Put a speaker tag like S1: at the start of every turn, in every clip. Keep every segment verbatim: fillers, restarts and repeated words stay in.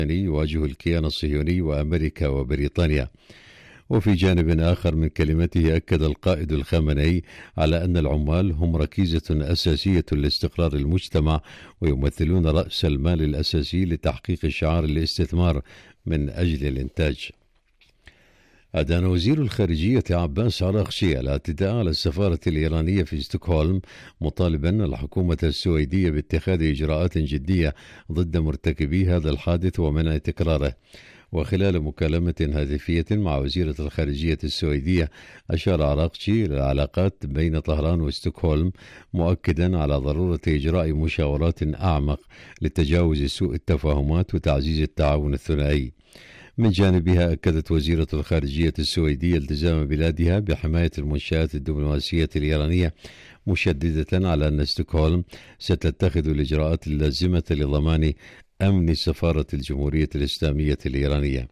S1: يواجه الكيان الصهيوني وأمريكا وبريطانيا. وفي جانب آخر من كلمته أكد القائد الخامنئي على أن العمال هم ركيزة أساسية لاستقرار المجتمع ويمثلون رأس المال الأساسي لتحقيق شعار الاستثمار من أجل الإنتاج. أدان وزير الخارجية عباس عراقشي الاعتداء على السفارة الإيرانية في ستوكهولم، مطالبا الحكومة السويدية باتخاذ إجراءات جدية ضد مرتكبي هذا الحادث ومنع تكراره. وخلال مكالمة هاتفية مع وزيرة الخارجية السويدية، أشار عراقشي إلى العلاقات بين طهران وستوكهولم، مؤكدا على ضرورة إجراء مشاورات أعمق لتجاوز سوء التفاهمات وتعزيز التعاون الثنائي. من جانبها أكدت وزيرة الخارجية السويدية التزام بلادها بحماية المنشآت الدبلوماسية الإيرانية، مشددة على أن ستوكهولم ستتخذ الإجراءات اللازمة لضمان أمن سفارة الجمهورية الإسلامية الإيرانية.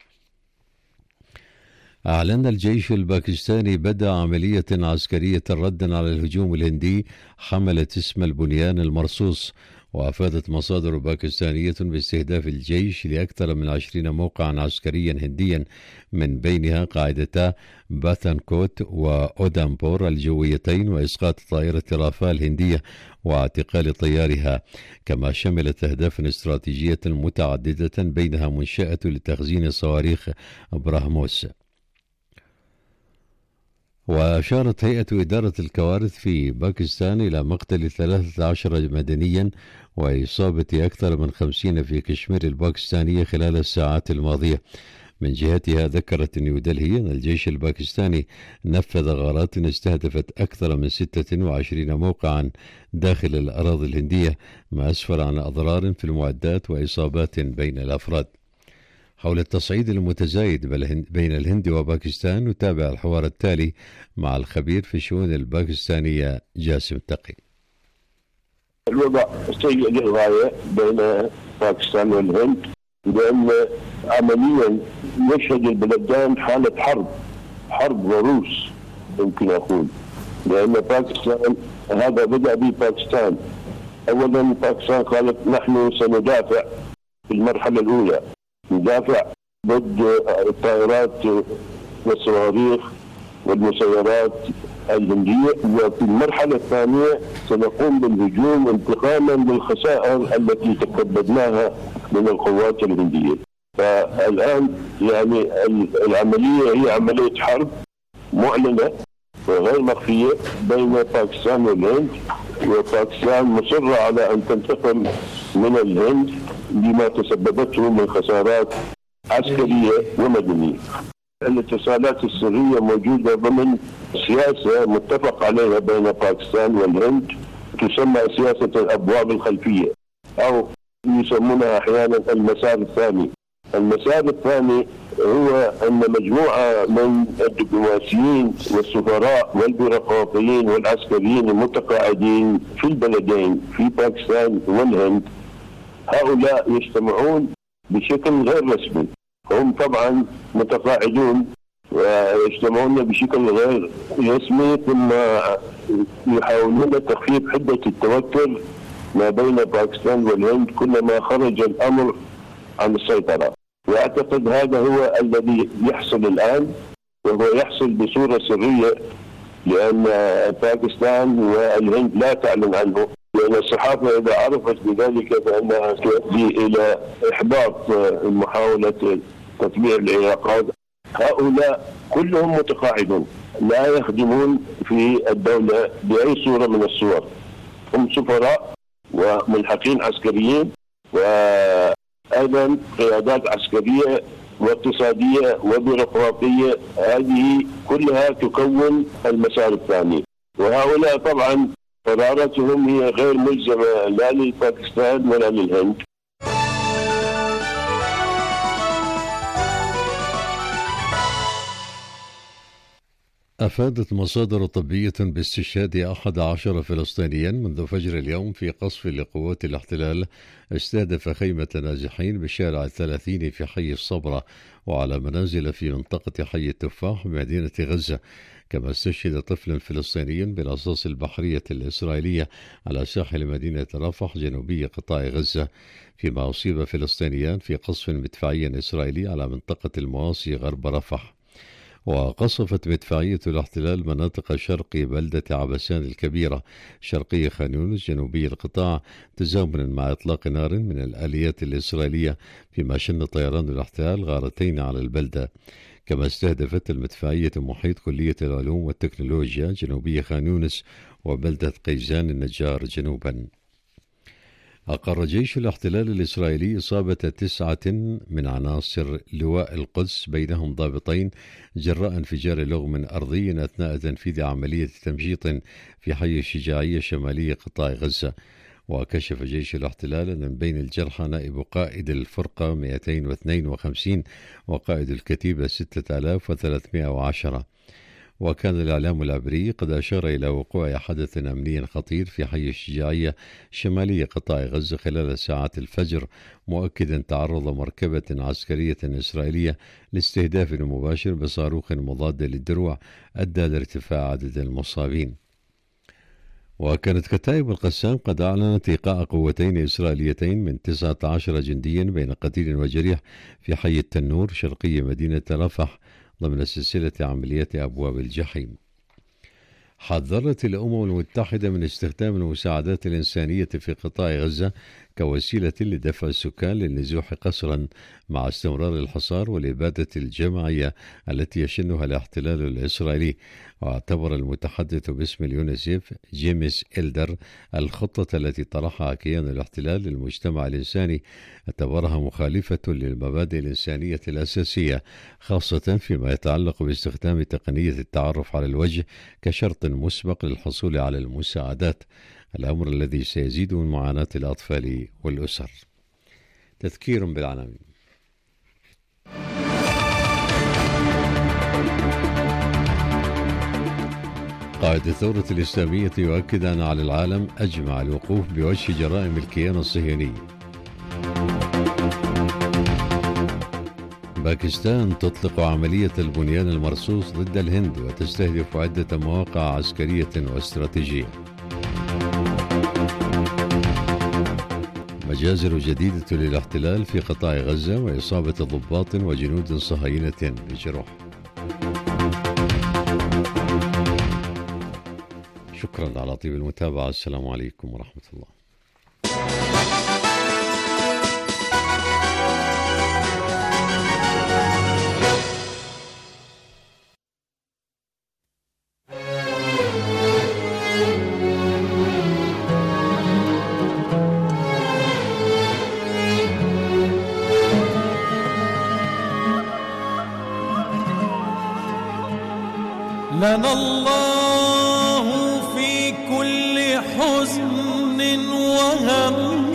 S1: أعلن الجيش الباكستاني بدء عملية عسكرية ردا على الهجوم الهندي حملت اسم البنيان المرصوص. وأفادت مصادر باكستانية باستهداف الجيش لأكثر من عشرين موقعا عسكريا هنديا، من بينها قاعدتا باثانكوت وأودامبور الجويتين، وإسقاط طائرة رافال هندية واعتقال طيارها، كما شملت أهداف استراتيجية متعددة بينها منشأة لتخزين صواريخ براهموس. وأشارت هيئة إدارة الكوارث في باكستان إلى مقتل ثلاثة عشر مدنيا وإصابة أكثر من خمسين في كشمير الباكستانية خلال الساعات الماضية. من جهتها ذكرت نيودلهي أن الجيش الباكستاني نفذ غارات استهدفت أكثر من ستة وعشرين موقعا داخل الأراضي الهندية، ما أسفر عن أضرار في المعدات وإصابات بين الأفراد. حول التصعيد المتزايد بين الهند وباكستان، نتابع الحوار التالي مع الخبير في الشؤون الباكستانية جاسم تقي.
S2: الوضع سيء للغاية بين باكستان والهند، لأن عمليا يشهد البلدان حالة حرب حرب وروس يمكن أقول، لأن باكستان هذا بدأ بباكستان. أولا باكستان قالت نحن سندافع في المرحلة الأولى، ندافع ضد الطائرات والصواريخ والمسيرات الهندية، وفي المرحلة الثانية سنقوم بالهجوم انتقاما للخسائر التي تكبدناها من القوات الهندية. فالآن يعني العملية هي عملية حرب معلنة وغير مخفية بين باكستان والهند، وباكستان مصرة على أن تنتقم من الهند لما تسببته من خسارات عسكرية ومدنية. الاتصالات السرية موجودة ضمن سياسة متفق عليها بين باكستان والهند، تسمى سياسة الأبواب الخلفية أو يسمونها أحيانا المسار الثاني. المسار الثاني هو أن مجموعة من الدبلوماسيين والسفراء والبيروقراطيين والعسكريين المتقاعدين في البلدين في باكستان والهند، هؤلاء يجتمعون بشكل غير رسمي. هم طبعا متقاعدون ويجتمعون بشكل غير رسمي، ثم يحاولون تخفيف حدة التوتر ما بين باكستان والهند كلما خرج الأمر عن السيطرة. وأعتقد هذا هو الذي يحصل الآن، وهو يحصل بصورة سرية، لأن باكستان والهند لا تعلن عنه، لأن الصحافة إذا عرفت بذلك فإنها تؤدي إلى إحباط محاولة تطبيع العلاقات. هؤلاء كلهم متقاعدون لا يخدمون في الدولة بأي صورة من الصور، هم سفراء وملحقين عسكريين وأيضا قيادات عسكرية واقتصادية وبيروقراطية، هذه كلها تكون المسار الثاني. وهؤلاء طبعا قراراتهم هي غير ملزمة لا لباكستان ولا للهند.
S1: أفادت مصادر طبية باستشهاد أحد عشر فلسطينيا منذ فجر اليوم في قصف لقوات الاحتلال استهدف خيمة نازحين بشارع الثلاثين في حي الصبرة وعلى منازل في منطقة حي التفاح بمدينة غزة. كما استشهد طفل فلسطيني بالأصاص البحرية الإسرائيلية على ساحل مدينة رفح جنوبي قطاع غزة، فيما أصيب فلسطينيان في قصف مدفعي إسرائيلي على منطقة المواصي غرب رفح. وقصفت مدفعية الاحتلال مناطق شرق بلدة عبسان الكبيرة شرقي خان يونس جنوبي القطاع تزامنا مع إطلاق نار من الآليات الإسرائيلية، فيما شن طيران الاحتلال غارتين على البلدة. كما استهدفت المدفعية محيط كلية العلوم والتكنولوجيا جنوبي خان يونس وبلدة قيزان النجار جنوبا. أقر جيش الاحتلال الإسرائيلي إصابة تسعة من عناصر لواء القدس بينهم ضابطين جراء انفجار لغم أرضي أثناء تنفيذ عملية تمشيط في حي الشجاعية شمالي قطاع غزة. وكشف جيش الاحتلال أن من بين الجرحى نائب قائد الفرقة مئتين واثنين وخمسين وقائد الكتيبة ستة آلاف وثلاثمائة وعشرة. وكان الإعلام العبري قد أشار إلى وقوع حدث أمني خطير في حي الشجاعية شمالي قطاع غزة خلال ساعات الفجر، مؤكدا تعرض مركبة عسكرية إسرائيلية لاستهداف مباشر بصاروخ مضاد للدروع أدى لارتفاع عدد المصابين. وكانت كتائب القسام قد أعلنت إيقاع قوتين إسرائيليتين من تسعة عشر جنديا بين قتيل وجريح في حي التنور شرقي مدينة رفح ضمن سلسلة عمليات أبواب الجحيم. حذرت الأمم المتحدة من استخدام المساعدات الإنسانية في قطاع غزة كوسيلة لدفع السكان للنزوح قسرا مع استمرار الحصار والإبادة الجماعية التي يشنها الاحتلال الإسرائيلي. واعتبر المتحدث باسم اليونسيف جيمس إلدر الخطة التي طرحها كيان الاحتلال للمجتمع الإنساني اعتبرها مخالفة للمبادئ الإنسانية الأساسية، خاصة فيما يتعلق باستخدام تقنية التعرف على الوجه كشرط مسبق للحصول على المساعدات، الأمر الذي سيزيد من معاناة الأطفال والأسر. تذكير بالعناوين. قائد الثورة الإسلامية يؤكد أن على العالم أجمع الوقوف بوجه جرائم الكيان الصهيوني. باكستان تطلق عملية البنيان المرصوص ضد الهند وتستهدف عدة مواقع عسكرية واستراتيجية. مجازر جديدة للاحتلال في قطاع غزة وإصابة ضباط وجنود صهاينة بجروح. شكرا على طيب المتابعة. السلام عليكم ورحمة الله.
S3: لنا الله في كل حزن وهم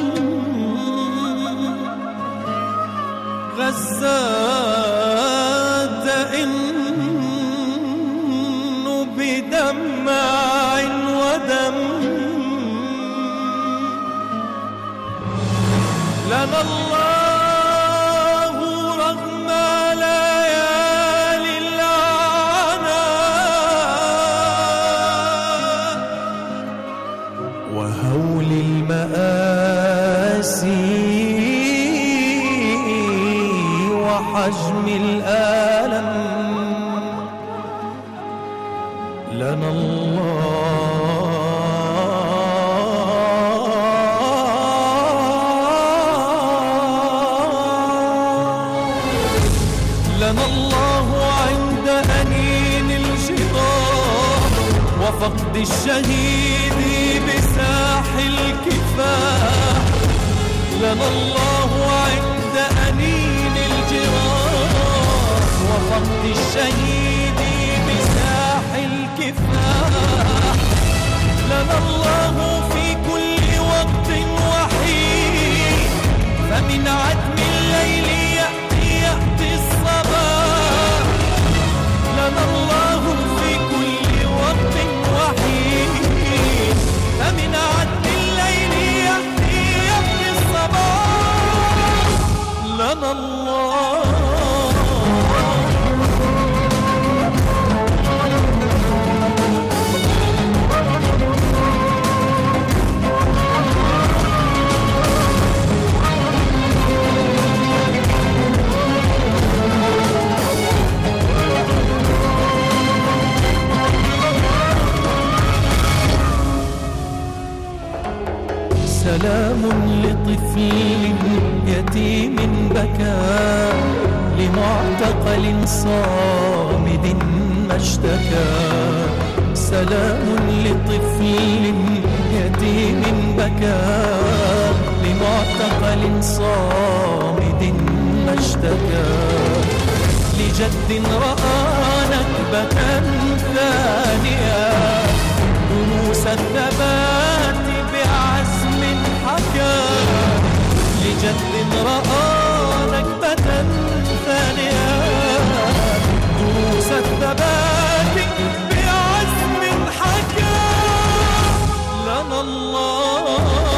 S3: غزات إنه بدمع ودم. لنا الله رغم ليالي العناء وهول المآسي وحجم الآلم. لنا لنا الله عند أنين الجراح وفقد الشهيد بساح الكفاح. لنا الله عند أنين الجراح وفقد الشهيد بساح الكفاح. لنا الله في كل وقت وحين فمن عتم الليل يأتي يأتي الصباح. لنا الله في كل سلام لطفل يتيم بكى لمعتقل صامد ما اشتكى. سلام لطفل يتيم بكى لمعتقل صامد ما اشتكى. لجد رأى نكبة ثانية دروس الثبات بعزم حكى. لجد رأى نكبة ثانية دروس الثبات بعزم حكى. لنا الله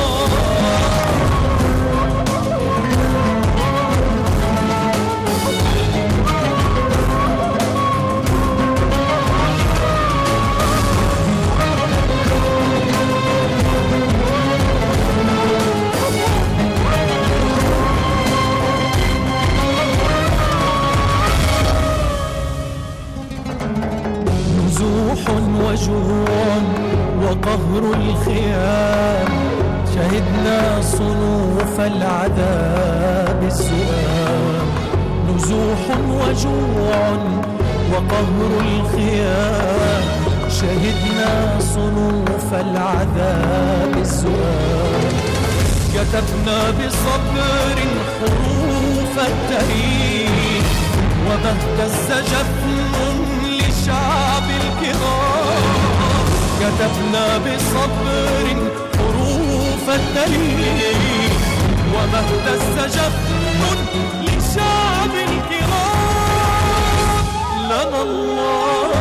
S3: وجوع وقهر الخيام. شهدنا صنوف العذاب السؤال. نزوح وجوع وقهر الخيام. شهدنا صنوف العذاب السؤال. كتبنا بصبر حروف التاريخ وما اهتز جفن لشعب الكرام. كتبنا بصبر حروف التاريخ وما اهتز جفن لشعب الكرام. لنا الله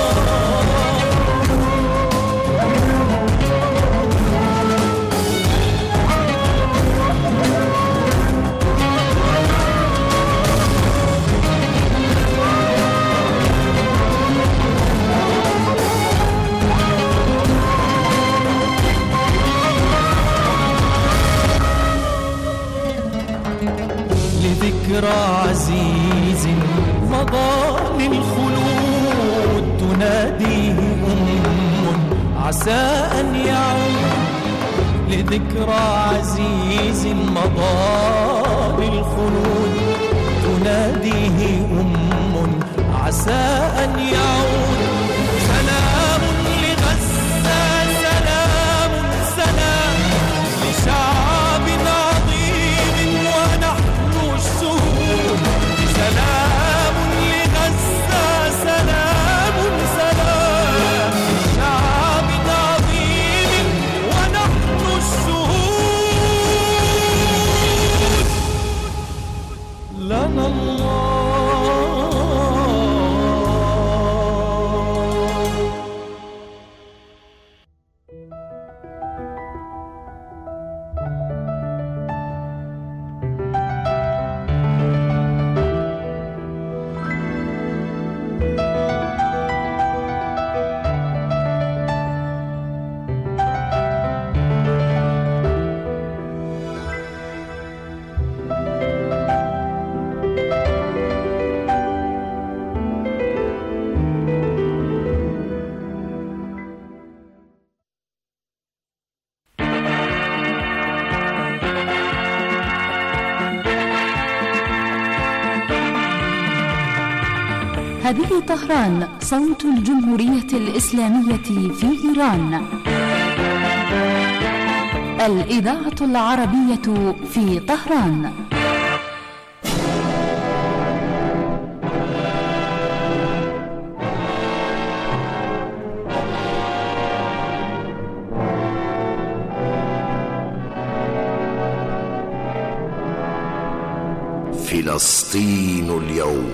S3: ذكرى عزيز مضى للخلود. تناديه أم عسى أن يعود. لذكرى عزيز مضى للخلود. تناديه أم عسى أن يعود. سلام لغزة سلام سلام لشعب عظيم ونحن الشهود. سلام لغزة سلام سلام لشعب عظيم ونحن الشهود. لنا الله
S4: هذه طهران، صوت الجمهورية الإسلامية في إيران. الإذاعة العربية في طهران.
S5: فلسطين اليوم.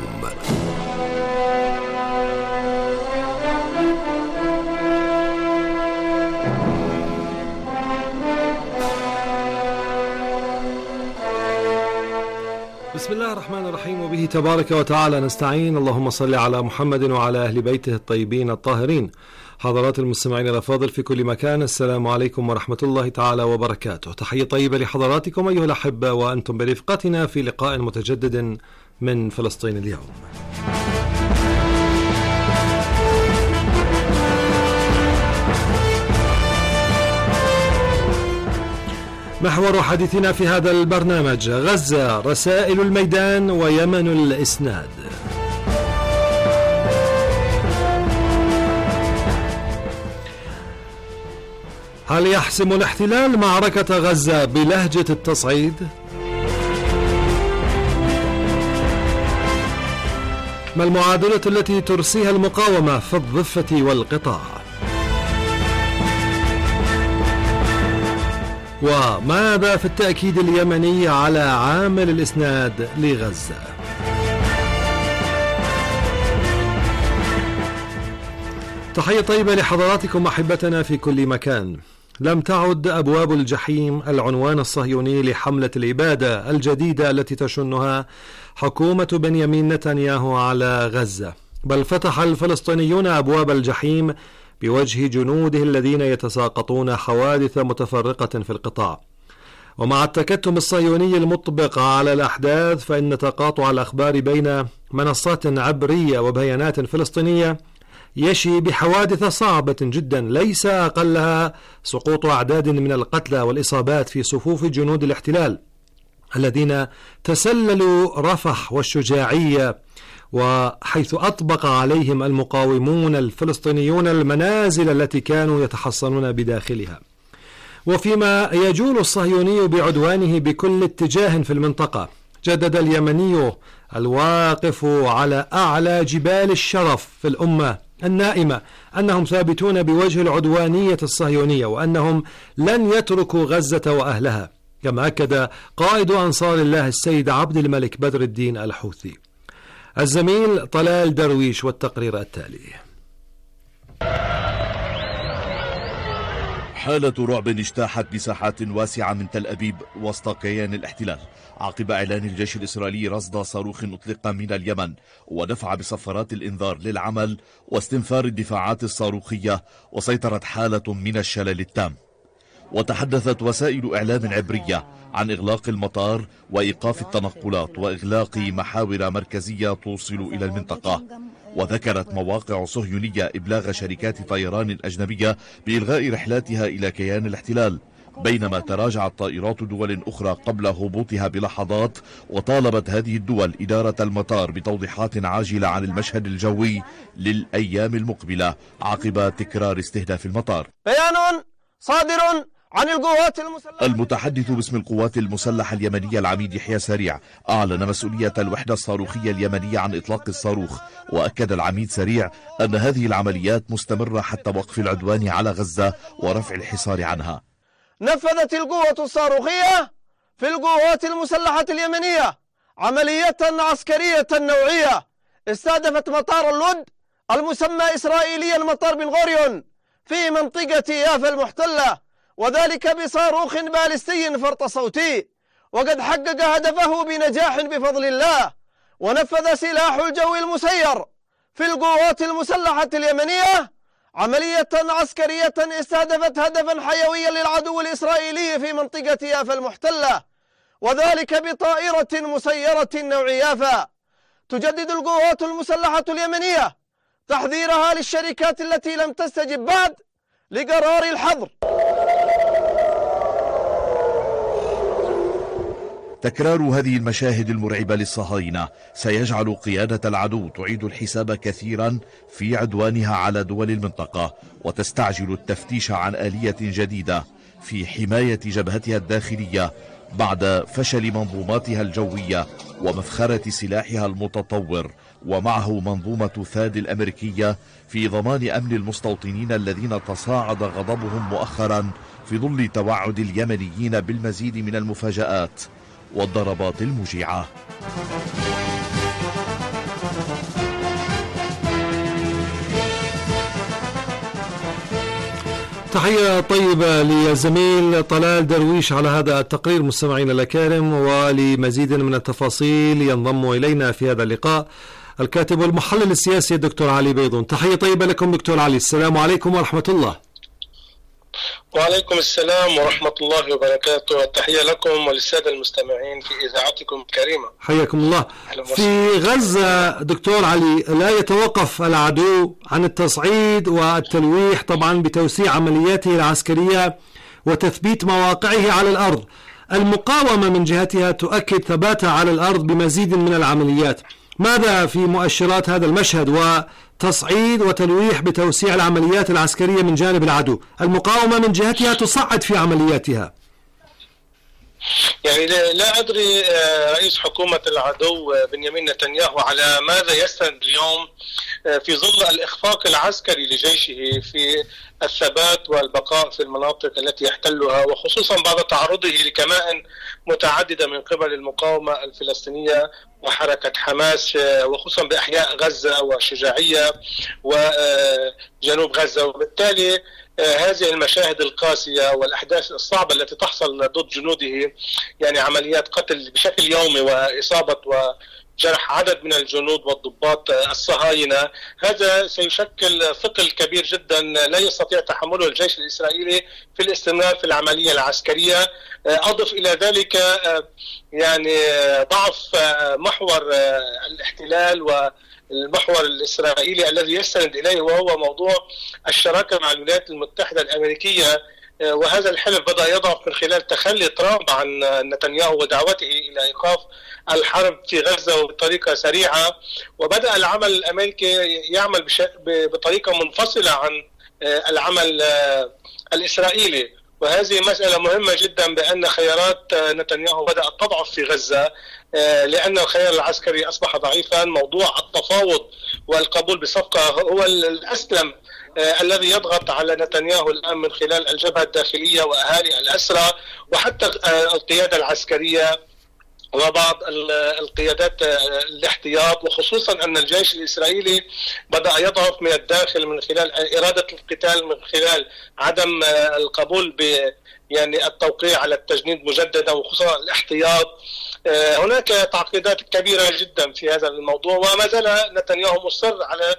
S6: بسم الله الرحمن الرحيم، وبه تبارك وتعالى نستعين. اللهم صل على محمد وعلى أهل بيته الطيبين الطاهرين. حضرات المستمعين الأفاضل في كل مكان، السلام عليكم ورحمة الله تعالى وبركاته. تحية طيبة لحضراتكم أيها الأحبة، وأنتم برفقتنا في لقاء متجدد من فلسطين اليوم. محور حديثنا في هذا البرنامج: غزة، رسائل الميدان ويمن الإسناد. هل يحسم الاحتلال معركة غزة بلهجة التصعيد؟ ما المعادلة التي ترسيها المقاومة في الضفة والقطاع؟ وماذا في التأكيد اليمني على عامل الإسناد لغزة؟ تحية طيبة لحضراتكم أحبتنا في كل مكان. لم تعد أبواب الجحيم العنوان الصهيوني لحملة الإبادة الجديدة التي تشنها حكومة بنيامين نتنياهو على غزة، بل فتح الفلسطينيون أبواب الجحيم بوجه جنوده الذين يتساقطون حوادث متفرقة في القطاع. ومع التكتم الصهيوني المطبق على الأحداث، فإن تقاطع الأخبار بين منصات عبرية وبيانات فلسطينية يشي بحوادث صعبة جدا ليس أقلها سقوط أعداد من القتلى والإصابات في صفوف جنود الاحتلال الذين تسللوا رفح والشجاعية، وحيث أطبق عليهم المقاومون الفلسطينيون المنازل التي كانوا يتحصنون بداخلها. وفيما يجول الصهيوني بعدوانه بكل اتجاه في المنطقة، جدد اليمني الواقف على أعلى جبال الشرف في الأمة النائمة أنهم ثابتون بوجه العدوانية الصهيونية، وأنهم لن يتركوا غزة وأهلها، كما أكد قائد أنصار الله السيد عبد الملك بدر الدين الحوثي. الزميل طلال درويش والتقرير التالي.
S7: حالة رعب اجتاحت مساحات واسعة من تل أبيب وسط كيان الاحتلال عقب إعلان الجيش الإسرائيلي رصد صاروخ أطلق من اليمن ودفع بصفارات الإنذار للعمل واستنفار الدفاعات الصاروخية، وسيطرت حالة من الشلل التام. وتحدثت وسائل إعلام عبرية عن إغلاق المطار وإيقاف التنقلات وإغلاق محاور مركزية توصل إلى المنطقة. وذكرت مواقع صهيونية إبلاغ شركات طيران أجنبية بإلغاء رحلاتها إلى كيان الاحتلال، بينما تراجعت طائرات دول أخرى قبل هبوطها بلحظات، وطالبت هذه الدول إدارة المطار بتوضيحات عاجلة عن المشهد الجوي للأيام المقبلة عقب تكرار استهداف المطار.
S8: بيان صادر عن القوات المسلحة.
S7: المتحدث باسم القوات المسلحة اليمنية العميد يحيى سريع أعلن مسؤولية الوحدة الصاروخية اليمنية عن إطلاق الصاروخ، وأكد العميد سريع أن هذه العمليات مستمرة حتى وقف العدوان على غزة ورفع الحصار عنها.
S8: نفذت القوة الصاروخية في القوات المسلحة اليمنية عملية عسكرية نوعية استهدفت مطار اللد المسمى إسرائيليا مطار بن غوريون في منطقة يافا المحتلة، وذلك بصاروخ باليستي فرط صوتي، وقد حقق هدفه بنجاح بفضل الله. ونفذ سلاح الجو المسير في القوات المسلحة اليمنية عملية عسكرية استهدفت هدفا حيويا للعدو الإسرائيلي في منطقة يافا المحتلة، وذلك بطائرة مسيرة نوع يافا. تجدد القوات المسلحة اليمنية تحذيرها للشركات التي لم تستجب بعد لقرار الحظر.
S7: تكرار هذه المشاهد المرعبة للصهاينة سيجعل قيادة العدو تعيد الحساب كثيرا في عدوانها على دول المنطقة، وتستعجل التفتيش عن آلية جديدة في حماية جبهتها الداخلية بعد فشل منظوماتها الجوية ومفخرة سلاحها المتطور، ومعه منظومة ثاد الأمريكية في ضمان أمن المستوطنين الذين تصاعد غضبهم مؤخرا في ظل توعد اليمنيين بالمزيد من المفاجآت والضربات الموجعة.
S6: تحية طيبة لزميل طلال درويش على هذا التقرير مستمعينا الأكارم، ولمزيد من التفاصيل ينضم إلينا في هذا اللقاء الكاتب والمحلل السياسي الدكتور علي بيضون. تحية طيبة لكم دكتور علي، السلام عليكم ورحمة الله.
S9: وعليكم السلام ورحمة الله وبركاته، والتحية لكم وللسادة المستمعين في إذاعتكم الكريمة.
S6: حياكم الله. في غزة دكتور علي لا يتوقف العدو عن التصعيد والتلويح طبعا بتوسيع عملياته العسكرية وتثبيت مواقعه على الأرض. المقاومة من جهتها تؤكد ثباتها على الأرض بمزيد من العمليات. ماذا في مؤشرات هذا المشهد وتصعيد وتلويح بتوسيع العمليات العسكرية من جانب العدو؟ المقاومة من جهتها تصعد في عملياتها.
S9: يعني لا أدري رئيس حكومة العدو بنيامين نتنياهو على ماذا يستند اليوم في ظل الإخفاق العسكري لجيشه في الثبات والبقاء في المناطق التي يحتلها، وخصوصا بعد تعرضه لكمائن متعددة من قبل المقاومة الفلسطينية وحركة حماس، وخصوصا بأحياء غزة والشجاعية وجنوب غزة. وبالتالي هذه المشاهد القاسية والأحداث الصعبة التي تحصل ضد جنوده، يعني عمليات قتل بشكل يومي وإصابة وجرح عدد من الجنود والضباط الصهاينة، هذا سيشكل ثقل كبير جدا لا يستطيع تحمله الجيش الإسرائيلي في الاستمرار في العملية العسكرية. أضف إلى ذلك يعني ضعف محور الاحتلال و المحور الإسرائيلي الذي يستند إليه، وهو موضوع الشراكة مع الولايات المتحدة الأمريكية. وهذا الحلف بدأ يضعف من خلال تخلي ترامب عن نتنياهو ودعوته إلى إيقاف الحرب في غزة وبطريقة سريعة، وبدأ العمل الأمريكي يعمل بطريقة منفصلة عن العمل الإسرائيلي. وهذه مسألة مهمة جدا، بأن خيارات نتنياهو بدأت تضعف في غزة لأن الخيار العسكري أصبح ضعيفا. موضوع التفاوض والقبول بصفقة هو الأسلم الذي يضغط على نتنياهو الآن من خلال الجبهة الداخلية وأهالي الأسرى وحتى القيادة العسكرية وبعض القيادات الاحتياط، وخصوصا أن الجيش الإسرائيلي بدأ يضعف من الداخل من خلال إرادة القتال، من خلال عدم القبول ب يعني التوقيع على التجنيد مجددا، وخصوصا الاحتياط. هناك تعقيدات كبيرة جدا في هذا الموضوع، وما زال نتنياهو مصر على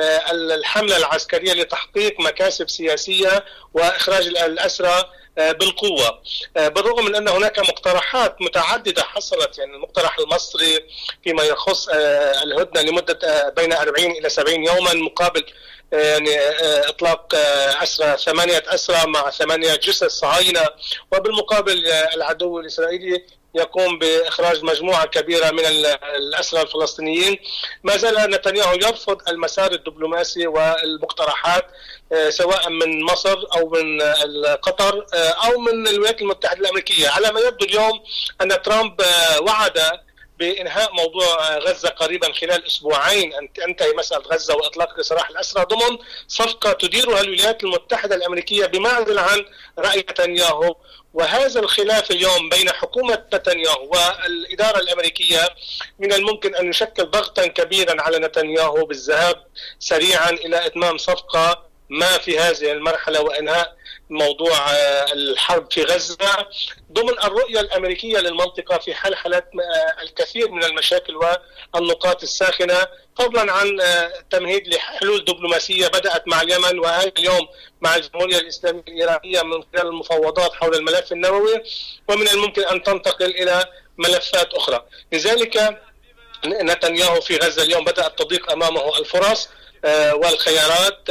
S9: الحملة العسكرية لتحقيق مكاسب سياسية وإخراج الأسرى بالقوة، بالرغم من أن هناك مقترحات متعددة حصلت. يعني المقترح المصري فيما يخص الهدنة لمدة بين أربعين إلى سبعين يوما مقابل يعني إطلاق أسرى ثمانية أسرى مع ثمانية جثث صهاينة، وبالمقابل العدو الإسرائيلي يقوم بإخراج مجموعة كبيرة من الأسرى الفلسطينيين. ما زال نتنياهو يرفض المسار الدبلوماسي والمقترحات سواء من مصر أو من قطر أو من الولايات المتحدة الأمريكية. على ما يبدو اليوم أن ترامب وعد بإنهاء موضوع غزة قريبا خلال أسبوعين، أن تنتهي مسألة غزة وإطلاق سراح الأسرى ضمن صفقة تديرها الولايات المتحدة الأمريكية بمعزل عن رأي نتنياهو. وهذا الخلاف اليوم بين حكومة نتنياهو والإدارة الأمريكية من الممكن أن يشكل ضغطا كبيرا على نتنياهو بالذهاب سريعا إلى إتمام صفقة ما في هذه المرحلة وإنهاء موضوع الحرب في غزة ضمن الرؤية الأمريكية للمنطقة في حال حالات الكثير من المشاكل والنقاط الساخنة، فضلا عن تمهيد لحلول دبلوماسية بدأت مع اليمن وهذا اليوم مع الجمهورية الإسلامية الإيرانية من خلال المفاوضات حول الملف النووي، ومن الممكن أن تنتقل إلى ملفات أخرى. لذلك نتنياهو في غزة اليوم بدأت تضيق أمامه الفرص والخيارات،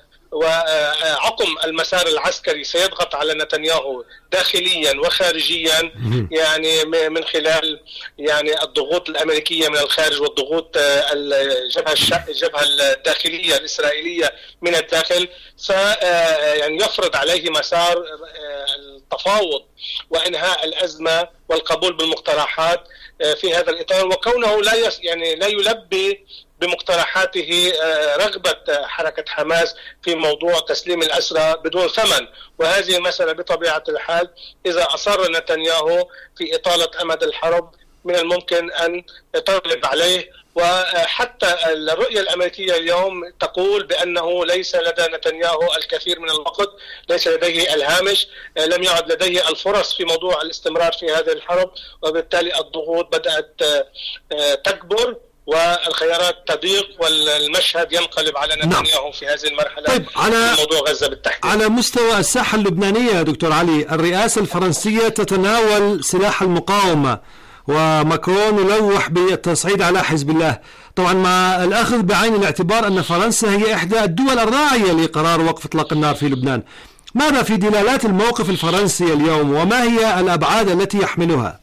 S9: وعقم المسار العسكري سيضغط على نتنياهو داخليا وخارجيا، يعني من خلال يعني الضغوط الأمريكية من الخارج والضغوط الجبهة الجبهة الداخلية الإسرائيلية من الداخل، يعني يفرض عليه مسار التفاوض وإنهاء الأزمة والقبول بالمقترحات في هذا الإطار. وكونه لا يعني لا يلبي بمقترحاته رغبة حركة حماس في موضوع تسليم الأسرى بدون ثمن، وهذه المسألة بطبيعة الحال إذا أصر نتنياهو في إطالة أمد الحرب من الممكن أن تغلب عليه. وحتى الرؤية الأمريكية اليوم تقول بأنه ليس لدى نتنياهو الكثير من الوقت، ليس لديه الهامش، لم يعد لديه الفرص في موضوع الاستمرار في هذه الحرب، وبالتالي الضغوط بدأت تكبر والخيارات تضيق والمشهد ينقلب على نتنياهو في هذه المرحلة.
S6: طيب على
S9: في موضوع غزة بالتحديد.
S6: على مستوى الساحة اللبنانية يا دكتور علي، الرئاسة الفرنسية تتناول سلاح المقاومة، وماكرون يلوح بالتصعيد على حزب الله، طبعا مع الأخذ بعين الاعتبار أن فرنسا هي إحدى الدول الراعية لقرار وقف إطلاق النار في لبنان. ماذا في دلالات الموقف الفرنسي اليوم، وما هي الأبعاد التي يحملها؟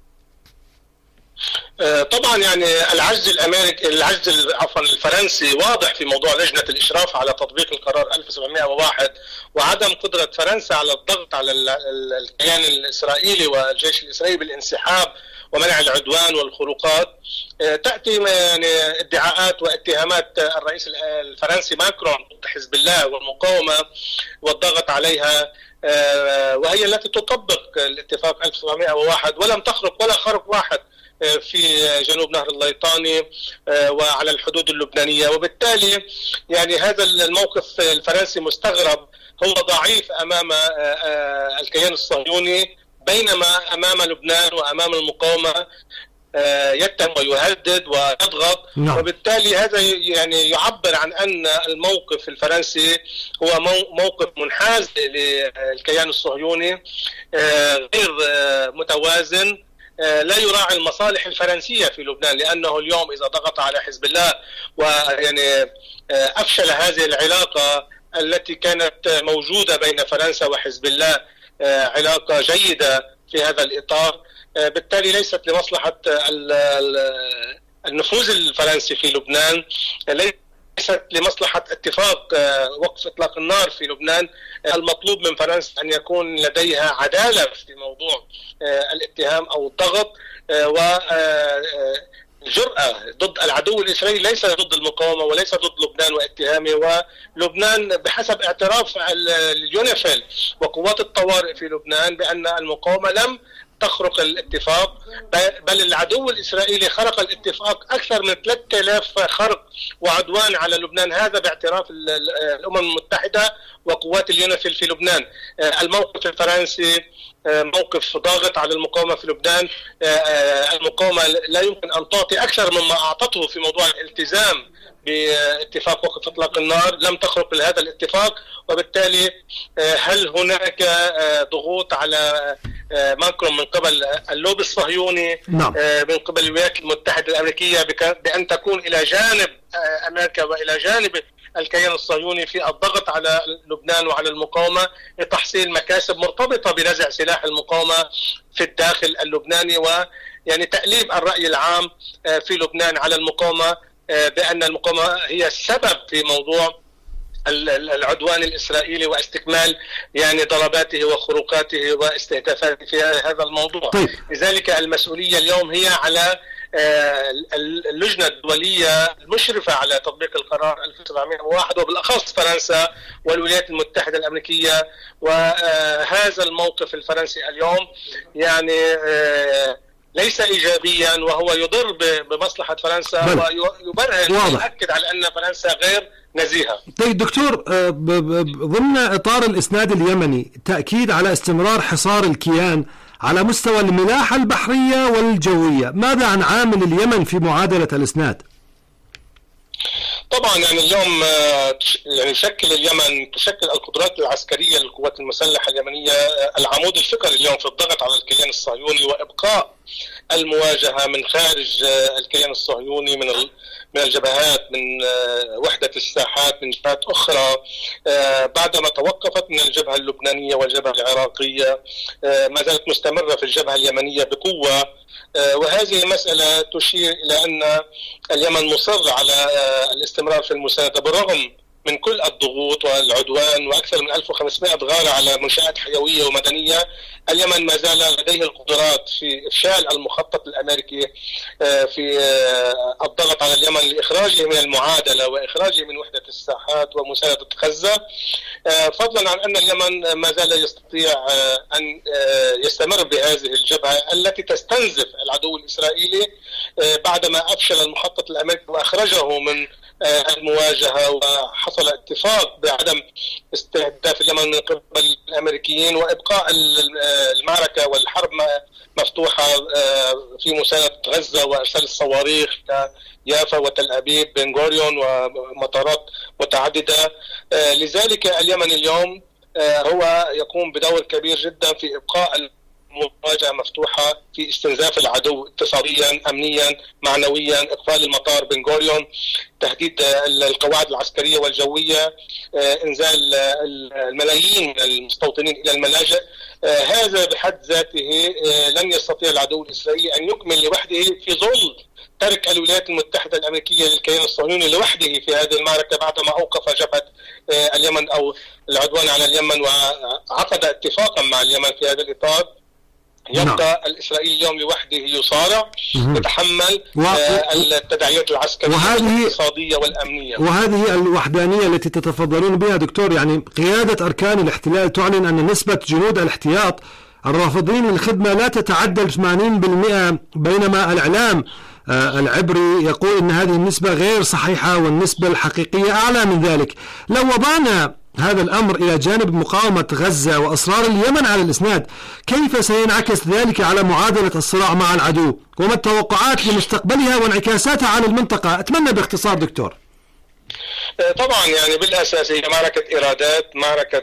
S9: طبعا يعني العجز الامريكي العجز عفوا الفرنسي واضح في موضوع لجنه الاشراف على تطبيق القرار ألف وسبعمائة وواحد، وعدم قدره فرنسا على الضغط على الكيان الاسرائيلي والجيش الاسرائيلي بالانسحاب ومنع العدوان والخروقات. تاتي يعني ادعاءات واتهامات الرئيس الفرنسي ماكرون ضد حزب الله والمقاومه والضغط عليها، وهي التي تطبق الاتفاق ألف وسبعمائة وواحد ولم تخرق ولا خرق واحد في جنوب نهر الليطاني وعلى الحدود اللبنانية. وبالتالي يعني هذا الموقف الفرنسي مستغرب، هو ضعيف أمام الكيان الصهيوني، بينما أمام لبنان وأمام المقاومة يتهم ويهدد ويضغط. وبالتالي هذا يعني يعبر عن أن الموقف الفرنسي هو موقف منحاز للكيان الصهيوني، غير متوازن، لا يراعي المصالح الفرنسية في لبنان، لأنه اليوم إذا ضغط على حزب الله ويعني أفشل هذه العلاقة التي كانت موجودة بين فرنسا وحزب الله، علاقة جيدة في هذا الإطار، بالتالي ليست لمصلحة النفوذ الفرنسي في لبنان، ليست لمصلحة اتفاق وقف إطلاق النار في لبنان. المطلوب من فرنسا أن يكون لديها عدالة في موضوع الاتهام أو الضغط والجرأة ضد العدو الإسرائيلي، ليس ضد المقاومة وليس ضد لبنان واتهامه. ولبنان بحسب اعتراف اليونيفيل وقوات الطوارئ في لبنان بأن المقاومة لم تخرق الاتفاق، بل العدو الإسرائيلي خرق الاتفاق أكثر من ثلاثة آلاف خرق وعدوان على لبنان، هذا باعتراف الأمم المتحدة وقوات اليونيفيل في لبنان. الموقف الفرنسي موقف ضاغط على المقاومة في لبنان، المقاومة لا يمكن أن تعطي أكثر مما أعطته في موضوع الالتزام باتفاق وقف إطلاق النار، لم تخرق هذا الاتفاق. وبالتالي هل هناك ضغوط على ماكرون من قبل اللوبي الصهيوني،
S6: نعم.
S9: من قبل الولايات المتحدة الأمريكية بأن تكون إلى جانب أمريكا وإلى جانب الكيان الصهيوني في الضغط على لبنان وعلى المقاومة لتحصيل مكاسب مرتبطة بنزع سلاح المقاومة في الداخل اللبناني، ويعني تأليب الرأي العام في لبنان على المقاومة بأن المقاومة هي السبب في موضوع العدوان الإسرائيلي واستكمال يعني ضرباته وخروقاته واستهدافاته في هذا الموضوع.
S6: طيب.
S9: لذلك المسؤولية اليوم هي على اللجنة الدولية المشرفة على تطبيق القرار ألف وسبعمائة وواحد وبالأخص فرنسا والولايات المتحدة الأمريكية. وهذا الموقف الفرنسي اليوم يعني ليس إيجابيا، وهو يضر بمصلحة فرنسا ويبرهن ويؤكد على أن فرنسا غير نزيهة.
S6: طيب دكتور، ضمن إطار الإسناد اليمني تأكيد على استمرار حصار الكيان على مستوى الملاحة البحرية والجوية، ماذا عن عامل اليمن في معادلة الإسناد؟
S9: طبعا يعني اليوم يعني شكل اليمن تشكل القدرات العسكرية للقوات المسلحة اليمنية العمود الفقري اليوم في الضغط على الكيان الصهيوني وإبقاء المواجهة من خارج الكيان الصهيوني، من من الجبهات، من وحدة الساحات، من جبهات أخرى بعدما توقفت من الجبهة اللبنانية والجبهة العراقية، ما زالت مستمرة في الجبهة اليمنية بقوة. وهذه المسألة تشير إلى أن اليمن مصر على الاستمرار في المساندة بالرغم من كل الضغوط والعدوان وأكثر من ألف وخمسمائة غارة على منشآت حيوية ومدنية، اليمن ما زال لديه القدرات في إفشال المخطط الأمريكي في الضغط على اليمن لإخراجه من المعادلة وإخراجه من وحدة الساحات ومساندة غزة، فضلا عن أن اليمن ما زال يستطيع أن يستمر بهذه الجبهة التي تستنزف العدو الإسرائيلي بعدما أفشل المخطط الأمريكي وأخرجه من المواجهة وحصل اتفاق بعدم استهداف اليمن من قبل الأمريكيين وإبقاء المعركة والحرب مفتوحة في مساندة غزة وإرسال الصواريخ يافا وتل أبيب بن غوريون ومطارات متعددة. لذلك اليمن اليوم هو يقوم بدور كبير جدا في إبقاء مواجهة مفتوحة في استنزاف العدو اقتصاديا أمنيا معنويا، إقفال المطار بن غوريون، تهديد القواعد العسكرية والجوية، إنزال الملايين من المستوطنين إلى الملاجئ. هذا بحد ذاته لن يستطيع العدو الإسرائيلي أن يكمل لوحده في ظل ترك الولايات المتحدة الأمريكية للكيان الصهيوني لوحده في هذه المعركة بعدما أوقف جبهة اليمن أو العدوان على اليمن وعقد اتفاقا مع اليمن في هذا الإطار. يبقى الإسرائيلي اليوم لوحده يصارع يتحمل و... التداعيات العسكرية وهذه... والاقتصادية والأمنية.
S6: وهذه الوحدانية التي تتفضلون بها دكتور، يعني قيادة أركان الاحتلال تعلن أن نسبة جنود الاحتياط الرافضين للخدمة لا تتعدى ثمانين بالمئة، بينما الإعلام العبري يقول أن هذه النسبة غير صحيحة والنسبة الحقيقية أعلى من ذلك. لو وضعنا هذا الأمر إلى جانب مقاومة غزة وإصرار اليمن على الإسناد، كيف سينعكس ذلك على معادلة الصراع مع العدو؟ وما التوقعات لمستقبلها وانعكاساتها على المنطقة؟ أتمنى باختصار دكتور.
S9: طبعا يعني بالأساس هي معركة إرادات، معركة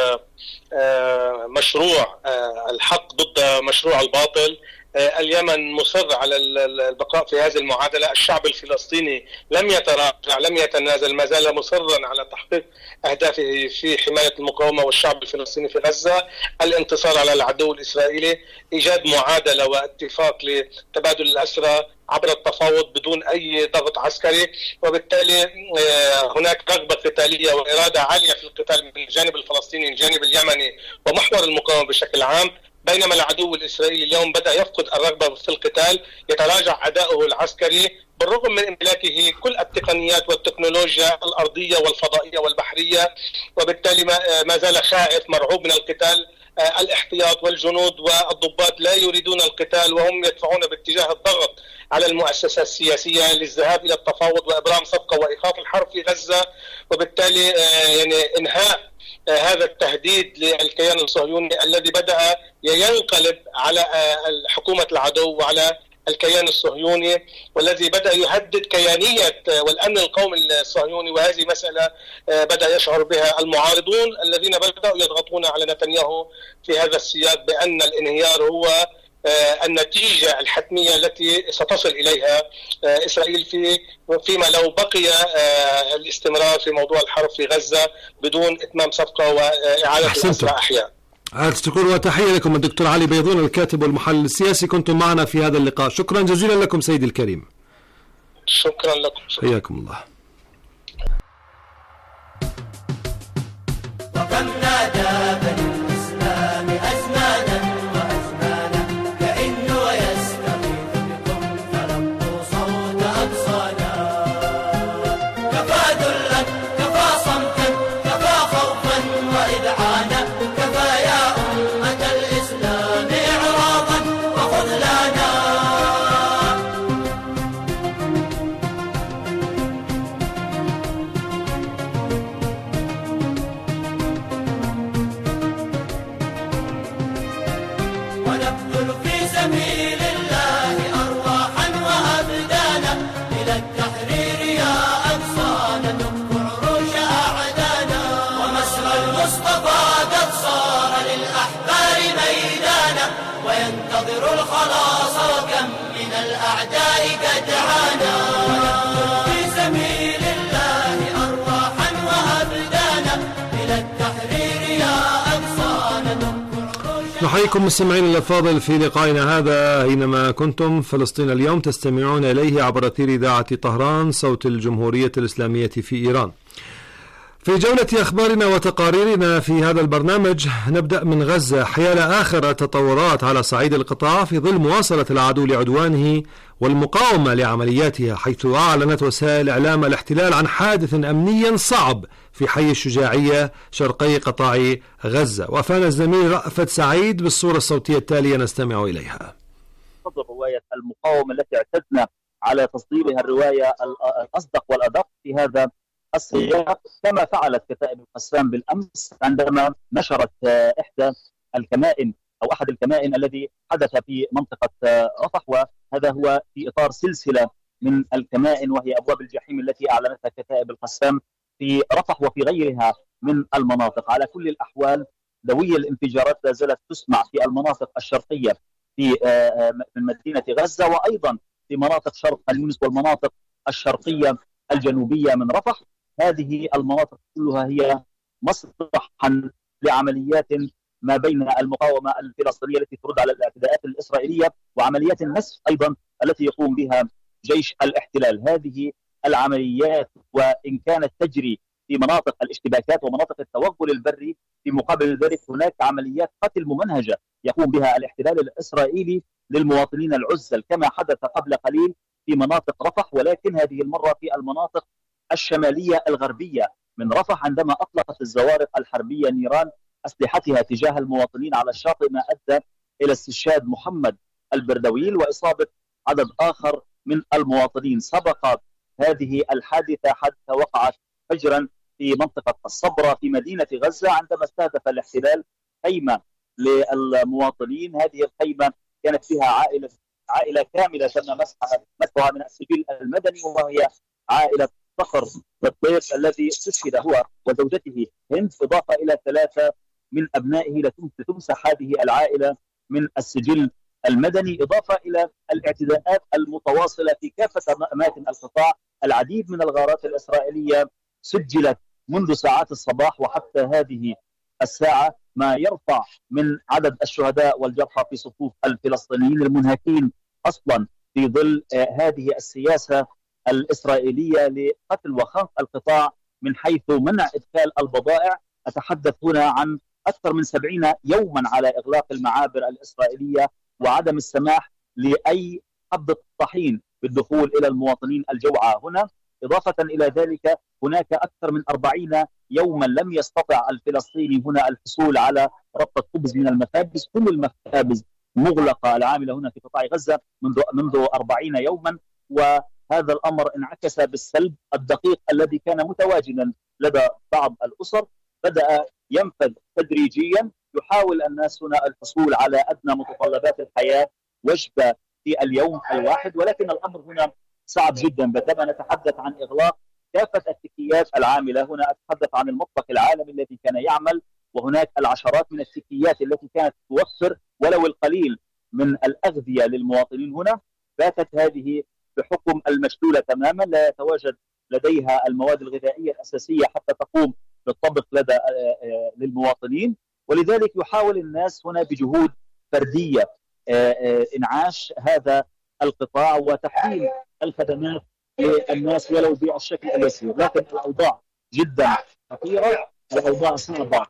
S9: مشروع الحق ضد مشروع الباطل. اليمن مصر على البقاء في هذه المعادلة، الشعب الفلسطيني لم يتراجع لم يتنازل، ما زال مصرا على تحقيق أهدافه في حماية المقاومة والشعب الفلسطيني في غزة، الانتصار على العدو الإسرائيلي، إيجاد معادلة واتفاق لتبادل الأسرى عبر التفاوض بدون أي ضغط عسكري، وبالتالي هناك رغبة قتالية وإرادة عالية في القتال من الجانب الفلسطيني الجانب اليمني ومحور المقاومة بشكل عام. بينما العدو الإسرائيلي اليوم بدأ يفقد الرغبة في القتال، يتراجع أداؤه العسكري بالرغم من امتلاكه كل التقنيات والتكنولوجيا الأرضية والفضائية والبحرية، وبالتالي ما زال خائف مرعوب من القتال. الاحتياط والجنود والضباط لا يريدون القتال وهم يدفعون باتجاه الضغط على المؤسسة السياسية للذهاب إلى التفاوض وإبرام صفقة وإيقاف الحرب في غزة، وبالتالي يعني إنهاء هذا التهديد للكيان الصهيوني الذي بدأ ينقلب على حكومة العدو وعلى الكيان الصهيوني، والذي بدأ يهدد كيانية والأمن القومي الصهيوني. وهذه مسألة بدأ يشعر بها المعارضون الذين بدأوا يضغطون على نتنياهو في هذا السياق بأن الانهيار هو النتيجة الحتمية التي ستصل إليها إسرائيل في فيما لو بقي الاستمرار في موضوع الحرب في غزة بدون إتمام صفقة وإعادة الأسرى أحياء.
S6: شكرا وتحية لكم الدكتور علي بيضون الكاتب والمحلل السياسي، كنتم معنا في هذا اللقاء. شكرا جزيلا لكم سيدي الكريم.
S9: شكرا لكم.
S6: حياكم الله.
S3: وكم نادى بني الإسلام أزمانا وأزمانا كأنه يستغيث بكم فلقوا صوت أقصانا. كفى ذلا كفى صمتا كفى خوفا وإذعانا، كفى يا أمة الإسلام إعراضا وخذلانا. ونبذل في سبيل الله أرواحا وأبدانا، إلى التحرير يا أقصانا نبكي عروش أعدانا. ومسرى المصطفى قد صار للأحبار ميدانا، وينتظر الخلاص وكم من الأعداء قد عانا. ونبذل في سبيل الله أرواحا وأبدانا، إلى التحرير يا أقصانا نبكي.
S6: نحييكم مستمعين الأفاضل في لقائنا هذا أينما كنتم. فلسطين اليوم تستمعون إليه عبر أثير إذاعة طهران صوت الجمهورية الإسلامية في إيران. في جولة أخبارنا وتقاريرنا في هذا البرنامج نبدأ من غزة حيال آخر التطورات على صعيد القطاع في ظل مواصلة العدو لعدوانه والمقاومة لعملياتها، حيث أعلنت وسائل إعلام الاحتلال عن حادث أمني صعب في حي الشجاعية شرقي قطاع غزة. وفانا الزميل رأفت سعيد بالصورة الصوتية التالية نستمع إليها.
S10: تفضل رواية المقاومة التي اعتدنا على تصديرها الرواية الأصدق والأدق في هذا السياق، كما فعلت كتائب القسام بالأمس عندما نشرت إحدى الكمائن أو أحد الكمائن الذي حدث في منطقة رفح، وهذا هو في إطار سلسلة من الكمائن وهي أبواب الجحيم التي أعلنتها كتائب القسام في رفح وفي غيرها من المناطق. على كل الأحوال دوية الانفجارات لا زالت تسمع في المناطق الشرقية في من مدينة غزة، وأيضا في مناطق شرق اليونس والمناطق الشرقية الجنوبية من رفح. هذه المناطق كلها هي مسرحا لعمليات ما بين المقاومة الفلسطينية التي ترد على الاعتداءات الإسرائيلية وعمليات النسف أيضا التي يقوم بها جيش الاحتلال. هذه العمليات وإن كانت تجري في مناطق الاشتباكات ومناطق التوغل البري، في مقابل ذلك هناك عمليات قتل ممنهجة يقوم بها الاحتلال الإسرائيلي للمواطنين العزل كما حدث قبل قليل في مناطق رفح، ولكن هذه المرة في المناطق الشمالية الغربية من رفح، عندما أطلقت الزوارق الحربية نيران أسلحتها تجاه المواطنين على الشاطئ، ما أدى إلى استشهاد محمد البردويل وإصابة عدد آخر من المواطنين. سبق هذه الحادثة حادثة وقعت فجرا في منطقة الصبرة في مدينة غزة عندما استهدف الاحتلال خيمة للمواطنين. هذه الخيمة كانت فيها عائلة عائلة كاملة تم مسحها من السجل المدني، وهي عائلة صقر الضيف الذي استشهد هو وزوجته هند، إضافة إلى ثلاثة من أبنائه لتمسح هذه العائلة من السجل المدني، إضافة إلى الاعتداءات المتواصلة في كافة أماكن القطاع. العديد من الغارات الإسرائيلية سجلت منذ ساعات الصباح وحتى هذه الساعة، ما يرفع من عدد الشهداء والجرحى في صفوف الفلسطينيين المنهكين أصلا في ظل هذه السياسة الإسرائيلية لقتل وخنق القطاع من حيث منع إدخال البضائع. أتحدث هنا عن أكثر من سبعين يوما على إغلاق المعابر الإسرائيلية وعدم السماح لأي حبة طحين بالدخول إلى المواطنين الجوعى هنا. إضافة إلى ذلك هناك أكثر من أربعين يوما لم يستطع الفلسطيني هنا الحصول على ربطة خبز من المخابز، كل المخابز مغلقة العاملة هنا في قطاع غزة منذ منذ أربعين يوما، وهذا الأمر انعكس بالسلب الدقيق الذي كان متواجدا لدى بعض الأسر. بدأ ينفذ تدريجيا، يحاول الناس هنا الحصول على أدنى متطلبات الحياة، وجبة في اليوم الواحد، ولكن الأمر هنا صعب جدا. بدأنا نتحدث عن إغلاق كافة التكيات العاملة هنا، أتحدث عن المطبخ العالمي الذي كان يعمل، وهناك العشرات من التكيات التي كانت توفر ولو القليل من الأغذية للمواطنين هنا. باتت هذه بحكم المشلولة تماما، لا يتواجد لديها المواد الغذائية الأساسية حتى تقوم بالطبخ لدى للمواطنين، ولذلك يحاول الناس هنا بجهود فردية إنعاش هذا القطاع وتحويل الخدمات للناس ولو بالشكل اليسير، لكن الأوضاع جدا خطيرة، الأوضاع صعبة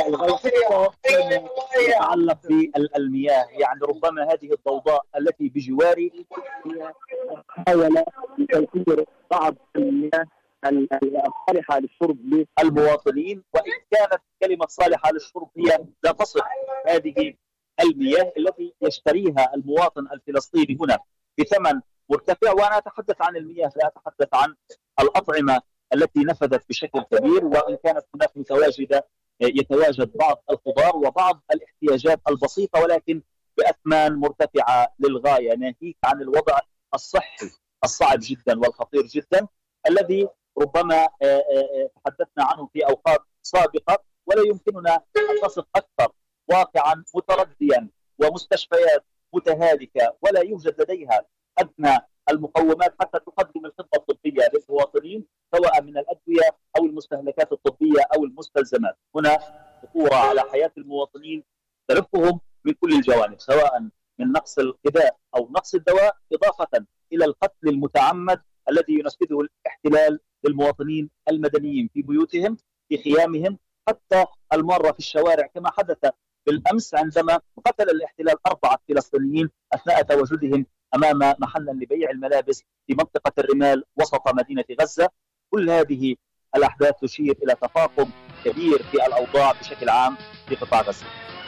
S10: يتعلق بالمياه. يعني ربما هذه الضوضاء التي بجواري محاولة لتوفير بعض المياه الصالحة للشرب للمواطنين، وإن كانت كلمة صالحة للشرب هي لا تصف هذه المياه التي يشتريها المواطن الفلسطيني هنا بثمن مرتفع. وأنا أتحدث عن المياه، لا أتحدث عن الأطعمة التي نفذت بشكل كبير، وإن كانت هناك متواجدة يتواجد بعض الخضار وبعض الاحتياجات البسيطة، ولكن بأثمان مرتفعة للغاية، ناهيك عن الوضع الصحي الصعب جدا والخطير جدا الذي ربما تحدثنا عنه في أوقات سابقة، ولا يمكننا أن نصف أكثر. واقعا مترديا ومستشفيات متهالكة ولا يوجد لديها أدنى المقومات حتى تقدم الخدمة الطبية للمواطنين، سواء من الأدوية أو المستهلكات الطبية أو المستلزمات. هنا خطورة على حياة المواطنين تلفهم من كل الجوانب، سواء من نقص الغذاء أو نقص الدواء، إضافة إلى القتل المتعمد الذي ينفذه الاحتلال للمواطنين المدنيين في بيوتهم، في خيامهم حتى المارة في الشوارع، كما حدث بالأمس عندما قتل الاحتلال أربعة فلسطينيين أثناء تواجدهم أمام محلا لبيع الملابس في منطقة الرمال وسط مدينة غزة. كل هذه الأحداث تشير إلى تفاقم كبير في الأوضاع بشكل عام في قطاع غزة.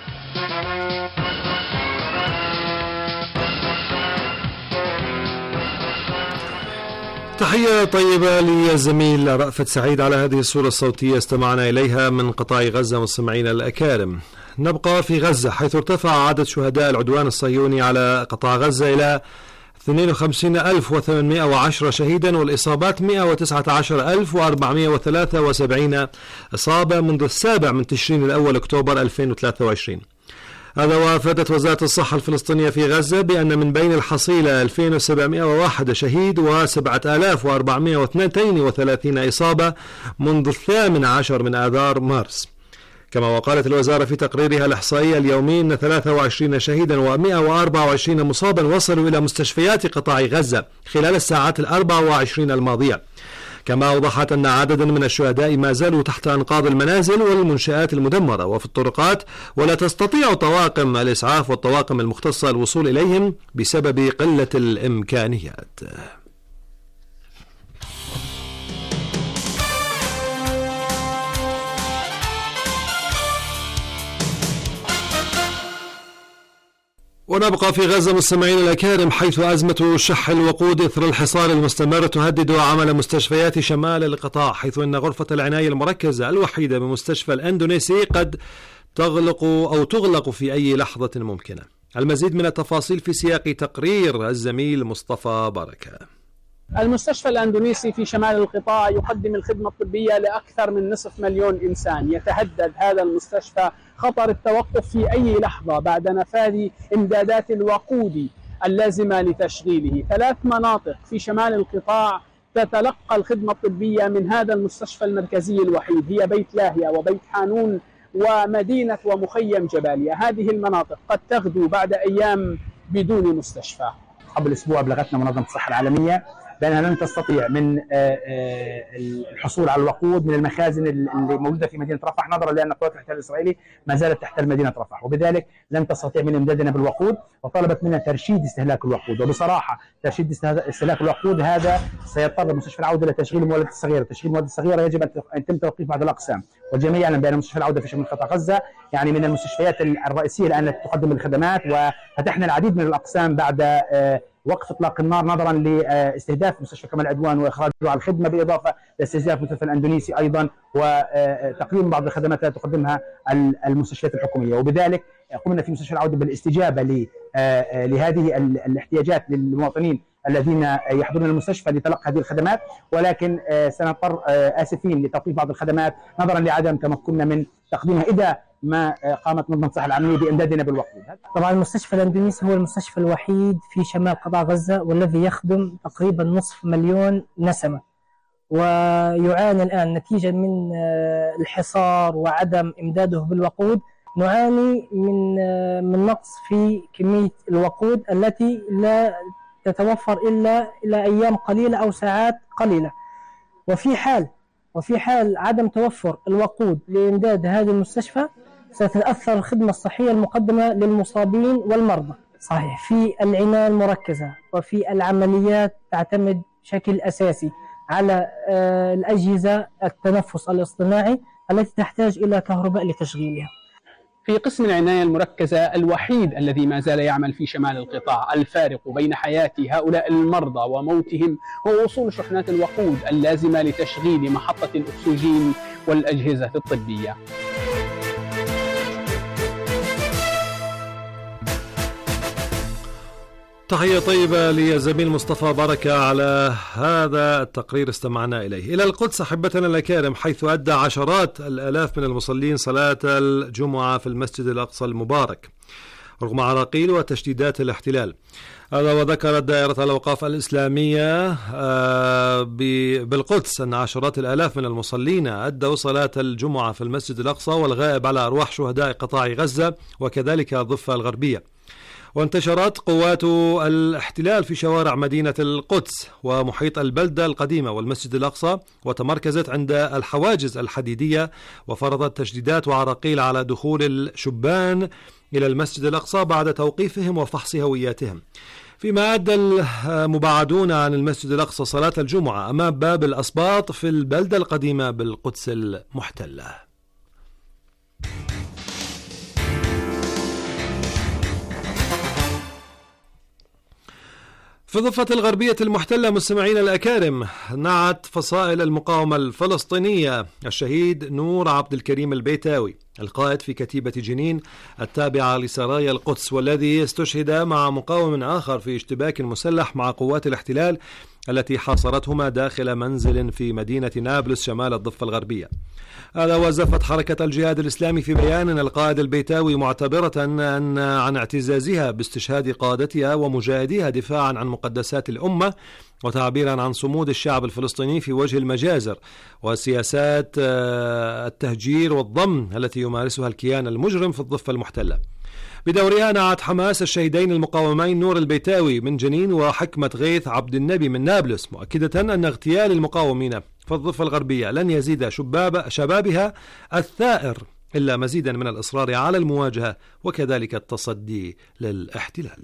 S6: تحية طيبة للزميل رأفت سعيد على هذه الصورة الصوتية استمعنا إليها من قطاع غزة مستمعينا الأكارم. نبقى في غزة حيث ارتفع عدد شهداء العدوان الصهيوني على قطاع غزة إلى اثنين وخمسين ألف وثمانمائة وعشرة شهيدا، والإصابات مائة وتسعة عشر ألف وأربعمائة وثلاثة وسبعين إصابة منذ السابع من تشرين الأول أكتوبر ألفين وثلاثة وعشرين. هذا وافادت وزارة الصحة الفلسطينية في غزة بأن من بين الحصيلة ألفين وسبعمائة وواحد شهيد وسبعة آلاف وأربعمائة واثنين وثلاثين إصابة منذ الثامن عشر من آذار مارس. كما وقالت الوزارة في تقريرها الإحصائي اليومي أن ثلاثة وعشرين شهيدا ومائة وأربعة وعشرين مصابا وصلوا إلى مستشفيات قطاع غزة خلال الساعات الأربع وعشرين الماضية. كما أوضحت أن عددا من الشهداء ما زالوا تحت أنقاض المنازل والمنشآت المدمرة وفي الطرقات، ولا تستطيع طواقم الإسعاف والطواقم المختصة الوصول إليهم بسبب قلة الإمكانيات. ونبقى في غزة مستمعين الأكارم حيث أزمة شح الوقود إثر الحصار المستمر تهدد عمل مستشفيات شمال القطاع، حيث أن غرفة العناية المركزة الوحيدة بمستشفى الأندونيسي قد تغلق أو تغلق في أي لحظة ممكنة. المزيد من التفاصيل في سياق تقرير الزميل مصطفى بركة.
S11: المستشفى الأندونيسي في شمال القطاع يقدم الخدمة الطبية لأكثر من نصف مليون إنسان. يتهدد هذا المستشفى خطر التوقف في أي لحظة بعد نفاذ إمدادات الوقود اللازمة لتشغيله. ثلاث مناطق في شمال القطاع تتلقى الخدمة الطبية من هذا المستشفى المركزي الوحيد، هي بيت لاهيا وبيت حانون ومدينة ومخيم جباليا. هذه المناطق قد تغدو بعد أيام بدون مستشفى.
S12: قبل أسبوع أبلغتنا منظمة الصحة العالمية بأنها لن تستطيع من الحصول على الوقود من المخازن اللي موجودة في مدينة رفح، نظرا لأن قوات الاحتلال الإسرائيلي ما زالت تحتل مدينة رفح، وبذلك لن تستطيع من إمدادنا بالوقود، وطلبت منا ترشيد استهلاك الوقود. وبصراحة ترشيد استهلاك الوقود هذا سيضطر مستشفى العودة لتشغيل المولدات الصغيرة. تشغيل المولدات الصغيرة يجب أن يتم توقيف بعض الأقسام، والجميع يعلم بأن مستشفى العودة في شمال قطاع غزة يعني من المستشفيات الرئيسية الآن التي تقدم الخدمات، وفتحنا العديد من الأقسام بعد وقف اطلاق النار نظرا لاستهداف مستشفى كمال عدوان واخراجه على الخدمه، بالاضافه لاستهداف المستشفى الاندونيسي ايضا وتقديم بعض الخدمات التي تقدمها المستشفيات الحكوميه. وبذلك قمنا في مستشفى العوده بالاستجابه لهذه الاحتياجات للمواطنين الذين يحضرون المستشفى لتلقي هذه الخدمات، ولكن سنضطر اسفين لتوقيف بعض الخدمات نظرا لعدم تمكننا من تقديمها اذا ما قامت منظمة الصحة العالمية بإمدادنا بالوقود.
S13: طبعا المستشفى الأندونيسي هو المستشفى الوحيد في شمال قطاع غزة والذي يخدم تقريبا نصف مليون نسمة، ويعاني الآن نتيجة من الحصار وعدم إمداده بالوقود. نعاني من من نقص في كمية الوقود التي لا تتوفر إلا إلى أيام قليلة أو ساعات قليلة. وفي حال وفي حال عدم توفر الوقود لإمداد هذه المستشفى ستتأثر الخدمة الصحية المقدمة للمصابين والمرضى. صحيح في العناية المركزة وفي العمليات تعتمد بشكل أساسي على الأجهزة التنفس الاصطناعي التي تحتاج إلى كهرباء لتشغيلها.
S11: في قسم العناية المركزة الوحيد الذي ما زال يعمل في شمال القطاع، الفارق بين حياة هؤلاء المرضى وموتهم هو وصول شحنات الوقود اللازمة لتشغيل محطة الأكسجين والأجهزة الطبية.
S6: تحية طيبة لزميل مصطفى بركة على هذا التقرير استمعنا إليه. إلى القدس أحبتنا الأكارم، حيث أدى عشرات الآلاف من المصلين صلاة الجمعة في المسجد الأقصى المبارك رغم عراقيل وتشديدات الاحتلال. هذا وذكرت دائرة الأوقاف الإسلامية بالقدس أن عشرات الآلاف من المصلين أدوا صلاة الجمعة في المسجد الأقصى والغائب على أرواح شهداء قطاع غزة وكذلك الضفة الغربية. وانتشرت قوات الاحتلال في شوارع مدينة القدس ومحيط البلدة القديمة والمسجد الأقصى، وتمركزت عند الحواجز الحديدية، وفرضت تشديدات وعراقيل على دخول الشبان إلى المسجد الأقصى بعد توقيفهم وفحص هوياتهم، فيما أدى المباعدون عن المسجد الأقصى صلاة الجمعة أمام باب الأسباط في البلدة القديمة بالقدس المحتلة. في الضفة الغربية المحتلة مستمعين الأكارم، نعت فصائل المقاومة الفلسطينية الشهيد نور عبد الكريم البيتاوي القائد في كتيبة جنين التابعة لسرايا القدس، والذي استشهد مع مقاوم آخر في اشتباك مسلح مع قوات الاحتلال التي حاصرتهما داخل منزل في مدينة نابلس شمال الضفة الغربية. هذا وزفت حركة الجهاد الإسلامي في بيان القائد البيتاوي معتبرة أن عن اعتزازها باستشهاد قادتها ومجاهديها دفاعا عن مقدسات الأمة وتعبيرا عن صمود الشعب الفلسطيني في وجه المجازر وسياسات التهجير والضم التي يمارسها الكيان المجرم في الضفة المحتلة. بدورها نعت حماس الشهيدين المقاومين نور البيتاوي من جنين وحكمة غيث عبد النبي من نابلس، مؤكدة أن اغتيال المقاومين في الضفة الغربية لن يزيد شباب شبابها الثائر إلا مزيدا من الإصرار على المواجهة وكذلك التصدي للاحتلال.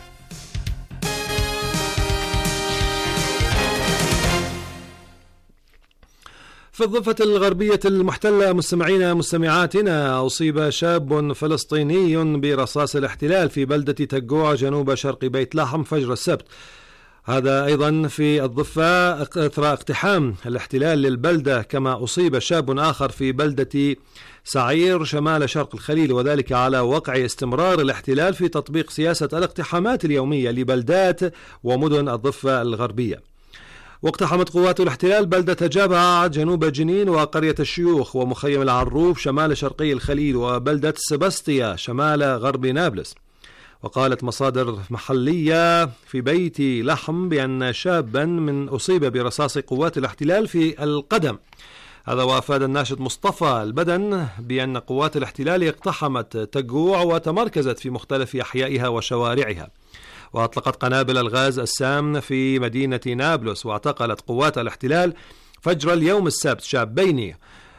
S6: في الضفة الغربية المحتلة مستمعين مستمعاتنا، أصيب شاب فلسطيني برصاص الاحتلال في بلدة تجوع جنوب شرق بيت لحم فجر السبت. هذا أيضا في الضفة أثر اقتحام الاحتلال للبلدة، كما أصيب شاب آخر في بلدة سعير شمال شرق الخليل، وذلك على وقع استمرار الاحتلال في تطبيق سياسة الاقتحامات اليومية لبلدات ومدن الضفة الغربية. واقتحمت قوات الاحتلال بلدة جابعة جنوب جنين وقرية الشيوخ ومخيم العروف شمال شرقي الخليل وبلدة سباستيا شمال غرب نابلس. وقالت مصادر محلية في بيت لحم بأن شابا من أصيب برصاص قوات الاحتلال في القدم. هذا وأفاد الناشط مصطفى البدن بأن قوات الاحتلال اقتحمت تجوع وتمركزت في مختلف أحيائها وشوارعها، وأطلقت قنابل الغاز السام في مدينة نابلس، واعتقلت قوات الاحتلال فجر اليوم السبت شابين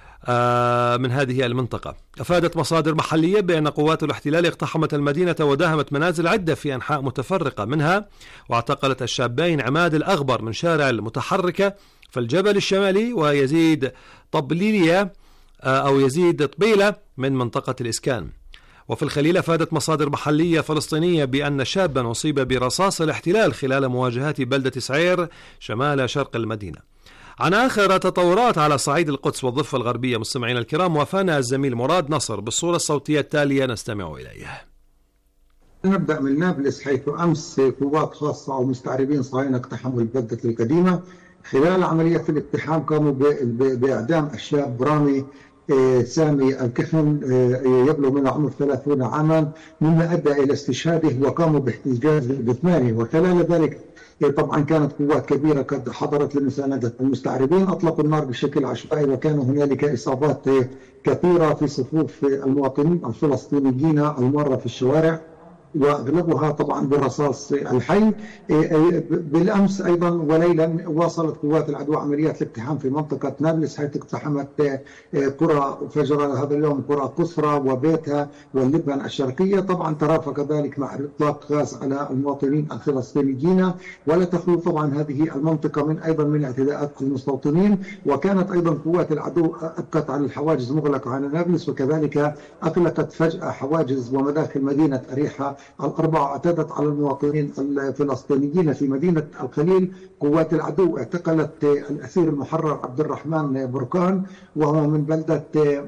S6: من هذه المنطقة. أفادت مصادر محلية بأن قوات الاحتلال اقتحمت المدينة وداهمت منازل عدة في أنحاء متفرقة منها، واعتقلت الشابين عماد الأغبر من شارع المتحركة في الجبل الشمالي ويزيد طبليلية أو يزيد طبيلة من منطقة الإسكان. وفي الخليل أفادت مصادر محلية فلسطينية بأن شابا أصيب برصاص الاحتلال خلال مواجهات بلدة سعير شمال شرق المدينة. عن آخر تطورات على صعيد القدس والضفة الغربية مستمعين الكرام، وافانا الزميل مراد نصر بالصورة الصوتية التالية نستمع إليها.
S14: نبدأ من نابلس، حيث أمس قوات خاصة أو مستعربين صهاينة اقتحموا البلدة القديمة. خلال عملية الاقتحام قاموا بإعدام الشاب رامي سامي الكحن يبلغ من العمر ثلاثين عاما، مما أدى إلى استشهاده، وقاموا باحتجاز جثمانه. وخلال ذلك طبعا كانت قوات كبيرة قد حضرت لمساندة المستعربين، أطلقوا النار بشكل عشوائي، وكان هنالك إصابات كثيرة في صفوف المواطنين الفلسطينيين المارة في الشوارع، واغلبها طبعا بالرصاص الحي. بالامس ايضا وليلا واصلت قوات العدو عمليات الاقتحام في منطقه نابلس، حيث اقتحمت قرى فجر هذا اليوم قرى قصرى وبيتها واللبنان الشرقيه. طبعا ترافق ذلك مع اطلاق غاز على المواطنين الفلسطينيين، ولا تخلو طبعا هذه المنطقه من ايضا من اعتداءات المستوطنين. وكانت ايضا قوات العدو ابقت على الحواجز مغلقه على نابلس، وكذلك اغلقت فجاه حواجز ومداخل مدينه اريحا الأربعة. اعتدت على المواطنين الفلسطينيين في مدينة الخليل. قوات العدو اعتقلت الأسير المحرر عبد الرحمن بركان، وهو من بلدة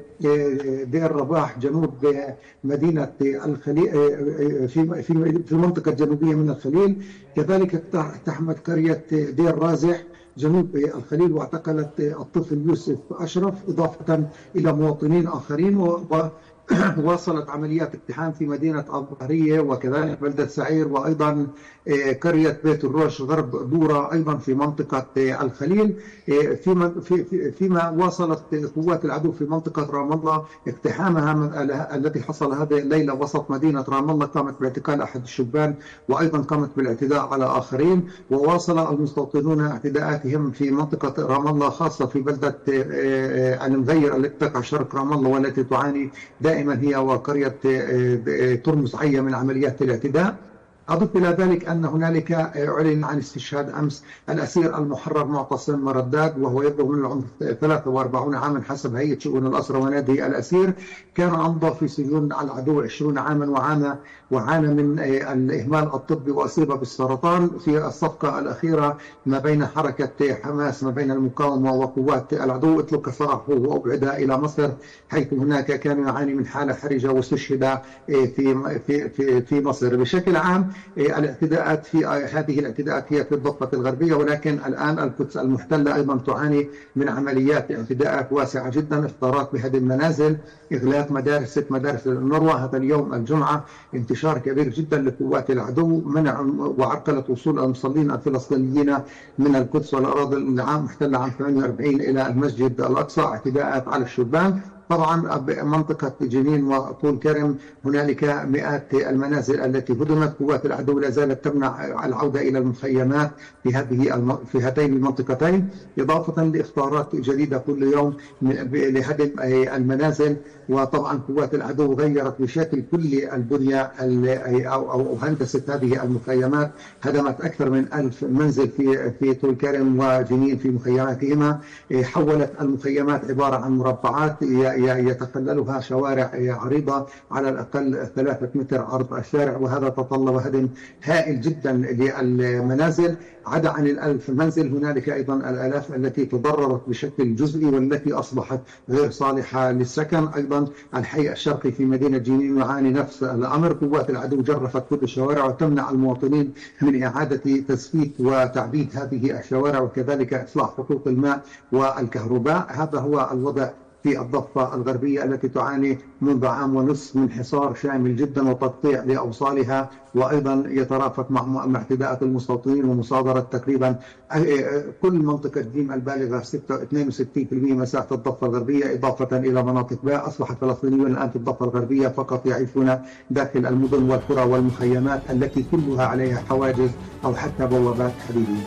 S14: دير رباح جنوب مدينة الخليل في في في المنطقة الجنوبية من الخليل. كذلك اقتحمت قرية دير رازح جنوب الخليل، واعتقلت الطفل يوسف أشرف، إضافة إلى مواطنين آخرين. و واصلت عمليات اقتحام في مدينة الظهرية وكذلك بلدة سعير، وأيضا قرية بيت الروش غرب دورة أيضا في منطقة الخليل. فيما, في فيما واصلت قوات العدو في منطقة رام الله اقتحامها التي حصل هذه الليلة وسط مدينة رام الله، قامت باعتقال أحد الشبان وأيضا قامت بالاعتداء على آخرين. وواصل المستوطنون اعتداءاتهم في منطقة رام الله خاصة في بلدة المغير التي تقع شرق رام الله والتي تعاني دائما هي وقرية ترمز عية من عمليات الاعتداء. أضف إلى ذلك أن هنالك أعلن عن استشهاد أمس الأسير المحرر معتصم مرداد، وهو يبلغ من العمر ثلاثة وأربعين عاما حسب هيئة شؤون الأسرى ونادي الأسير. كان أمضى في سجون العدو عشرين عاما وعانى وعانى من الإهمال الطبي وأصيب بالسرطان في الصفقة الأخيرة ما بين حركة حماس ما بين المقاومة وقوات العدو. اطلق سراحه وأبعد إلى مصر، حيث هناك كان يعاني من حالة حرجة واستشهد في في في في مصر. بشكل عام الاعتداءات في هذه الاعتداءات هي في الضفة الغربية، ولكن الآن القدس المحتلة أيضا تعاني من عمليات اعتداءات واسعة جدا، اختراق بهدم منازل، إغلاق مدارس ست مدارس النروة هذا اليوم الجمعة، انتشار كبير جدا لقوات العدو، منع وعرقلة وصول المصلين الفلسطينيين من القدس والأراضي العام محتلة عام ثمانية وأربعين إلى المسجد الأقصى، اعتداءات على الشبان. طبعا منطقة جنين وطول كرم هنالك مئات المنازل التي هدمت. قوات العدو لا زالت تمنع العودة إلى المخيمات في هذه في هاتين المنطقتين، إضافة لإخطارات جديدة كل يوم لهدم المنازل. وطبعا قوات العدو غيرت بشكل كلي البنية أو أو هندسة هذه المخيمات، هدمت أكثر من ألف منزل في في طول كرم وجنين في مخيماتهما، حولت المخيمات عبارة عن مربعات يتخللها شوارع عريضة على الأقل ثلاثة متر عرض الشارع، وهذا تطلب هدم هائل جدا للمنازل. عدا عن الألف منزل هنالك أيضا الآلاف التي تضررت بشكل جزئي والتي أصبحت غير صالحة للسكن. أيضا الحي الشرقي في مدينة جنين يعاني نفس الأمر، قوات العدو جرفت كل الشوارع وتمنع المواطنين من إعادة تسفيت وتعبيد هذه الشوارع، وكذلك إصلاح خطوط الماء والكهرباء. هذا هو الوضع في الضفة الغربية التي تعاني منذ عام ونصف من حصار شامل جدا وتقطيع لأوصالها، وأيضا يترافق مع اعتداءات المستوطنين ومصادرة تقريبا كل منطقة جيم البالغة اثنين وستين بالمئة مساحة الضفة الغربية، إضافة إلى مناطق باء. أصبح الفلسطينيون الآن في الضفة الغربية فقط يعيشون داخل المدن والقرى والمخيمات التي كلها عليها حواجز أو حتى بوابات حديدية.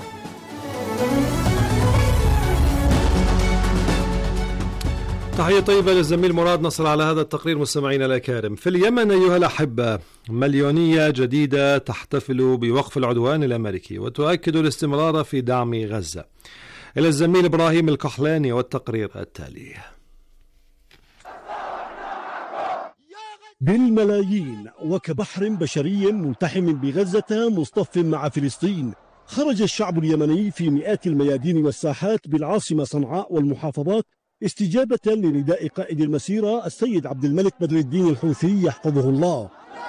S6: تحية طيبة للزميل مراد نصر على هذا التقرير. مستمعينا الأكارم، في اليمن أيها الأحبة مليونية جديدة تحتفل بوقف العدوان الأمريكي وتؤكد الاستمرار في دعم غزة. إلى الزميل إبراهيم الكحلاني والتقرير التالي.
S15: بالملايين وكبحر بشري ملتحم بغزة مصطف مع فلسطين، خرج الشعب اليمني في مئات الميادين والساحات بالعاصمة صنعاء والمحافظات استجابة لنداء قائد المسيرة السيد عبد الملك بدر الدين الحوثي يحفظه الله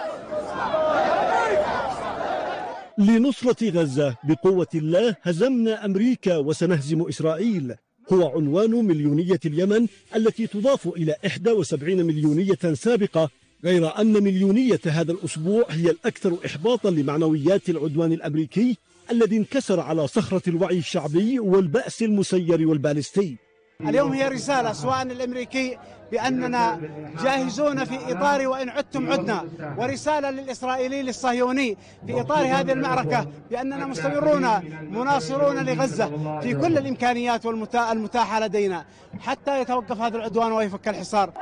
S15: لنصرة غزة. بقوة الله هزمنا أمريكا وسنهزم إسرائيل هو عنوان مليونية اليمن التي تضاف إلى إحدى وسبعين مليونية سابقة، غير أن مليونية هذا الأسبوع هي الأكثر إحباطا لمعنويات العدوان الأمريكي الذي انكسر على صخرة الوعي الشعبي والبأس المسير والبالستي.
S16: اليوم هي رسالة سواء الأمريكي بأننا جاهزون في إطار وإن عدتم عدنا، ورسالة للإسرائيلي للصهيوني في إطار هذه المعركة بأننا مستمرون مناصرون لغزة في كل الإمكانيات المتاحة لدينا حتى يتوقف هذا العدوان ويفك الحصار.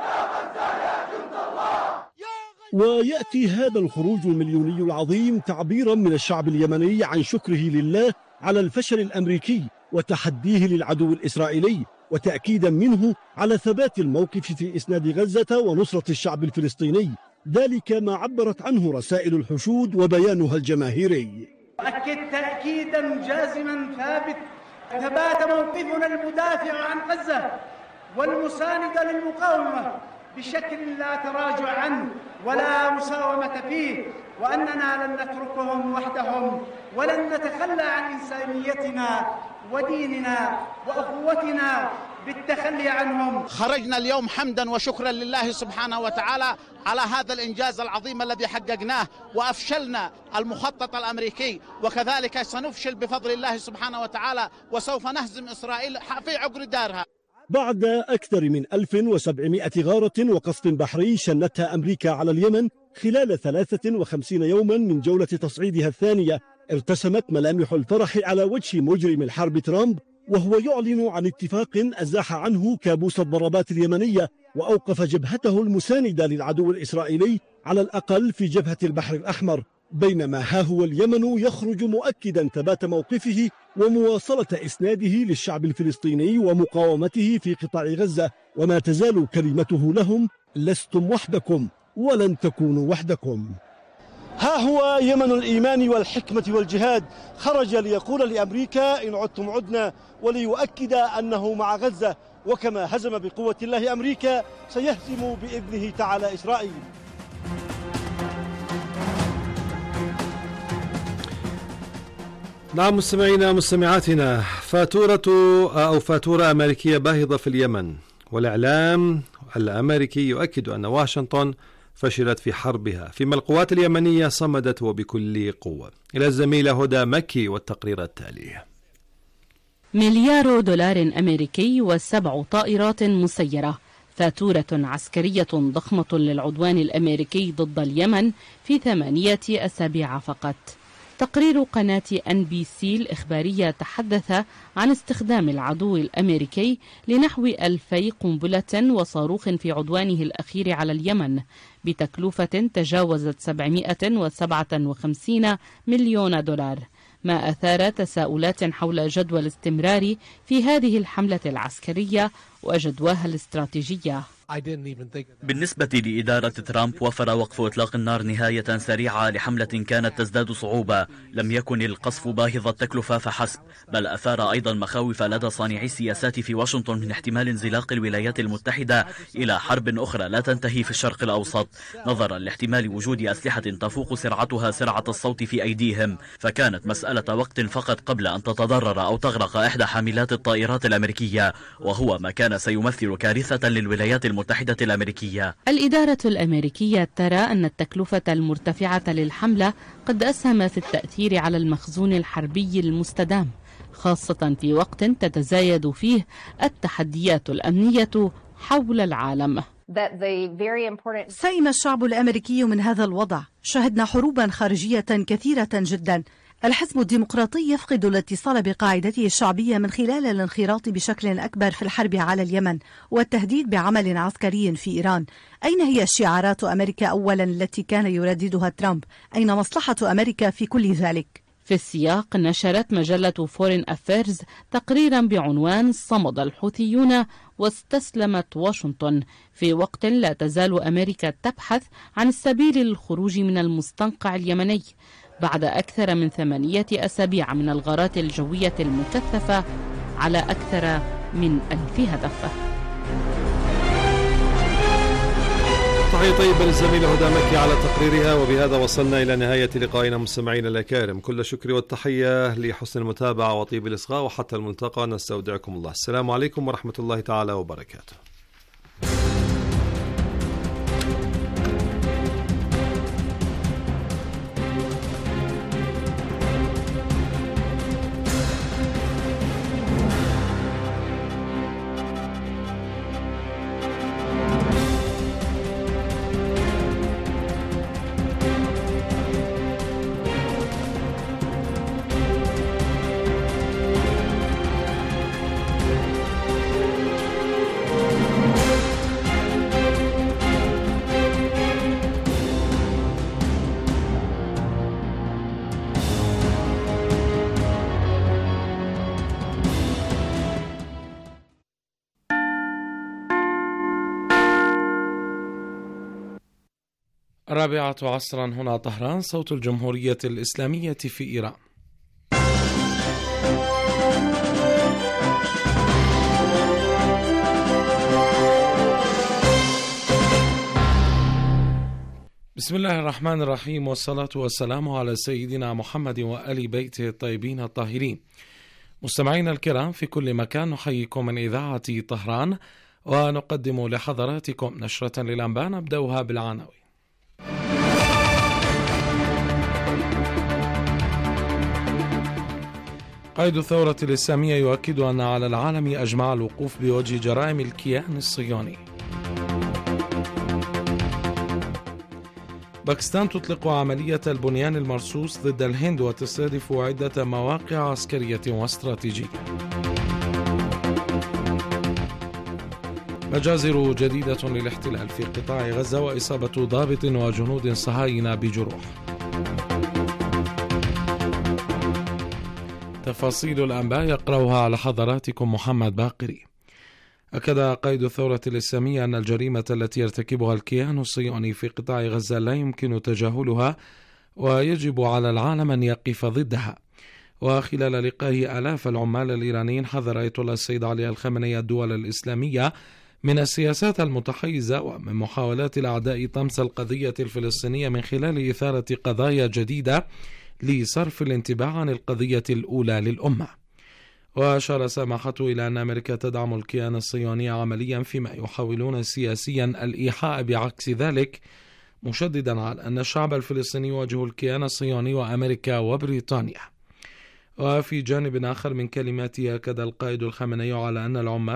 S15: ويأتي هذا الخروج المليوني العظيم تعبيرا من الشعب اليمني عن شكره لله على الفشل الأمريكي وتحديه للعدو الإسرائيلي، وتأكيدا منه على ثبات الموقف في إسناد غزة ونصرة الشعب الفلسطيني، ذلك ما عبرت عنه رسائل الحشود وبيانها الجماهيري.
S16: أكد تأكيدا جازما ثابت ثبات موقفنا المدافع عن غزة والمساند للمقاومة بشكل لا تراجع عنه ولا مساومة فيه، وأننا لن نتركهم وحدهم ولن نتخلى عن إنسانيتنا وديننا وأخوتنا بالتخلي عنهم.
S17: خرجنا اليوم حمدا وشكرا لله سبحانه وتعالى على هذا الإنجاز العظيم الذي حققناه، وأفشلنا المخطط الأمريكي، وكذلك سنفشل بفضل الله سبحانه وتعالى، وسوف نهزم إسرائيل في عقر دارها.
S15: بعد أكثر من ألف وسبعمائة غارة وقصف بحري شنتها أمريكا على اليمن خلال ثلاثة وخمسين يوما من جولة تصعيدها الثانية، ارتسمت ملامح الفرح على وجه مجرم الحرب ترامب، وهو يعلن عن اتفاق أزاح عنه كابوس الضربات اليمنية وأوقف جبهته المساندة للعدو الإسرائيلي على الأقل في جبهة البحر الأحمر، بينما ها هو اليمن يخرج مؤكدا ثبات موقفه ومواصلة إسناده للشعب الفلسطيني ومقاومته في قطاع غزة، وما تزال كلمته لهم: لستم وحدكم ولن تكونوا وحدكم. ها هو يمن الإيمان والحكمة والجهاد، خرج ليقول لأمريكا إن عدتم عدنا، وليؤكد أنه مع غزة، وكما هزم بقوة الله أمريكا سيهزم بإذنه تعالى إسرائيل.
S6: نعم مستمعينا مستمعاتنا، فاتورة أو فاتورة أمريكية باهظة في اليمن، والإعلام الأمريكي يؤكد أن واشنطن فشلت في حربها، فيما القوات اليمنية صمدت وبكل قوة. إلى الزميلة هدى مكي والتقرير التالي.
S18: مليار دولار أمريكي وسبع طائرات مسيرة، فاتورة عسكرية ضخمة للعدوان الأمريكي ضد اليمن في ثمانية أسابيع فقط. تقرير قناة أن بي سي الإخبارية تحدث عن استخدام العدو الأمريكي لنحو ألفي قنبلة وصاروخ في عدوانه الأخير على اليمن بتكلفة تجاوزت سبعمائة وسبعة وخمسين مليون دولار، ما أثار تساؤلات حول جدوى الاستمرار في هذه الحملة العسكرية وجدواها الاستراتيجية.
S19: بالنسبة لإدارة ترامب، وفر وقف إطلاق النار نهاية سريعة لحملة كانت تزداد صعوبة. لم يكن القصف باهظ التكلفة فحسب، بل أثار أيضا مخاوف لدى صانعي السياسات في واشنطن من احتمال انزلاق الولايات المتحدة إلى حرب أخرى لا تنتهي في الشرق الأوسط، نظرا لاحتمال وجود أسلحة تفوق سرعتها سرعة الصوت في أيديهم. فكانت مسألة وقت فقط قبل أن تتضرر أو تغرق إحدى حاملات الطائرات الأمريكية، وهو ما كان سيمثل كارثة للولايات المتحدة الأمريكية.
S18: الإدارة الأمريكية ترى أن التكلفة المرتفعة للحملة قد أسهم في التأثير على المخزون الحربي المستدام، خاصة في وقت تتزايد فيه التحديات الأمنية حول العالم.
S20: سئم الشعب الأمريكي من هذا الوضع، شهدنا حروبا خارجية كثيرة جدا. الحزب الديمقراطي يفقد الاتصال بقاعدته الشعبية من خلال الانخراط بشكل أكبر في الحرب على اليمن والتهديد بعمل عسكري في إيران. أين هي شعارات أمريكا أولا التي كان يرددها ترامب؟ أين مصلحة أمريكا في كل ذلك؟
S18: في السياق، نشرت مجلة فورين أفيرز تقريرا بعنوان صمد الحوثيون واستسلمت واشنطن، في وقت لا تزال أمريكا تبحث عن السبيل للخروج من المستنقع اليمني بعد أكثر من ثمانية أسابيع من الغارات الجوية المكثفة على أكثر من ألف هدف.
S6: تحية طيبة للزميلة هدى مكي على تقريرها. وبهذا وصلنا إلى نهاية لقائنا مستمعينا الأكارم، كل الشكر والتحية لحسن المتابعة وطيب الإصغاء، وحتى الملتقى نستودعكم الله. السلام عليكم ورحمة الله تعالى وبركاته. الرابعة عصرا هنا طهران، صوت الجمهورية الإسلامية في إيران. بسم الله الرحمن الرحيم، والصلاة والسلام على سيدنا محمد وآل بيته الطيبين الطاهرين. مستمعينا الكرام في كل مكان، نحييكم من إذاعة طهران ونقدم لحضراتكم نشرة للأنباء نبدأها بالعناوين. قائد الثورة الإسلامية يؤكد أن على العالم أجمع الوقوف بوجه جرائم الكيان الصهيوني. باكستان تطلق عملية البنيان المرصوص ضد الهند وتستهدف عدة مواقع عسكرية واستراتيجية. مجازر جديدة للاحتلال في قطاع غزة وإصابة ضابط وجنود صهاينة بجروح. تفاصيل الأنباء يقرأها على حضراتكم محمد باقري. أكد قائد الثورة الإسلامية أن الجريمة التي يرتكبها الكيان الصهيوني في قطاع غزة لا يمكن تجاهلها ويجب على العالم أن يقف ضدها. وخلال لقائه آلاف العمال الإيرانيين حذر آية الله السيد علي الخامنئي الدول الإسلامية من السياسات المتحيزة ومن محاولات الأعداء طمس القضية الفلسطينية من خلال إثارة قضايا جديدة لصرف الانتباه عن القضية الأولى للأمة. وأشار سماحته إلى أن أمريكا تدعم الكيان الصهيوني عمليا فيما يحاولون سياسيا الإيحاء بعكس ذلك، مشددا على أن الشعب الفلسطيني يواجه الكيان الصهيوني وأمريكا وبريطانيا. وفي جانب آخر من كلماته أكد القائد الخامنئي على أن العمال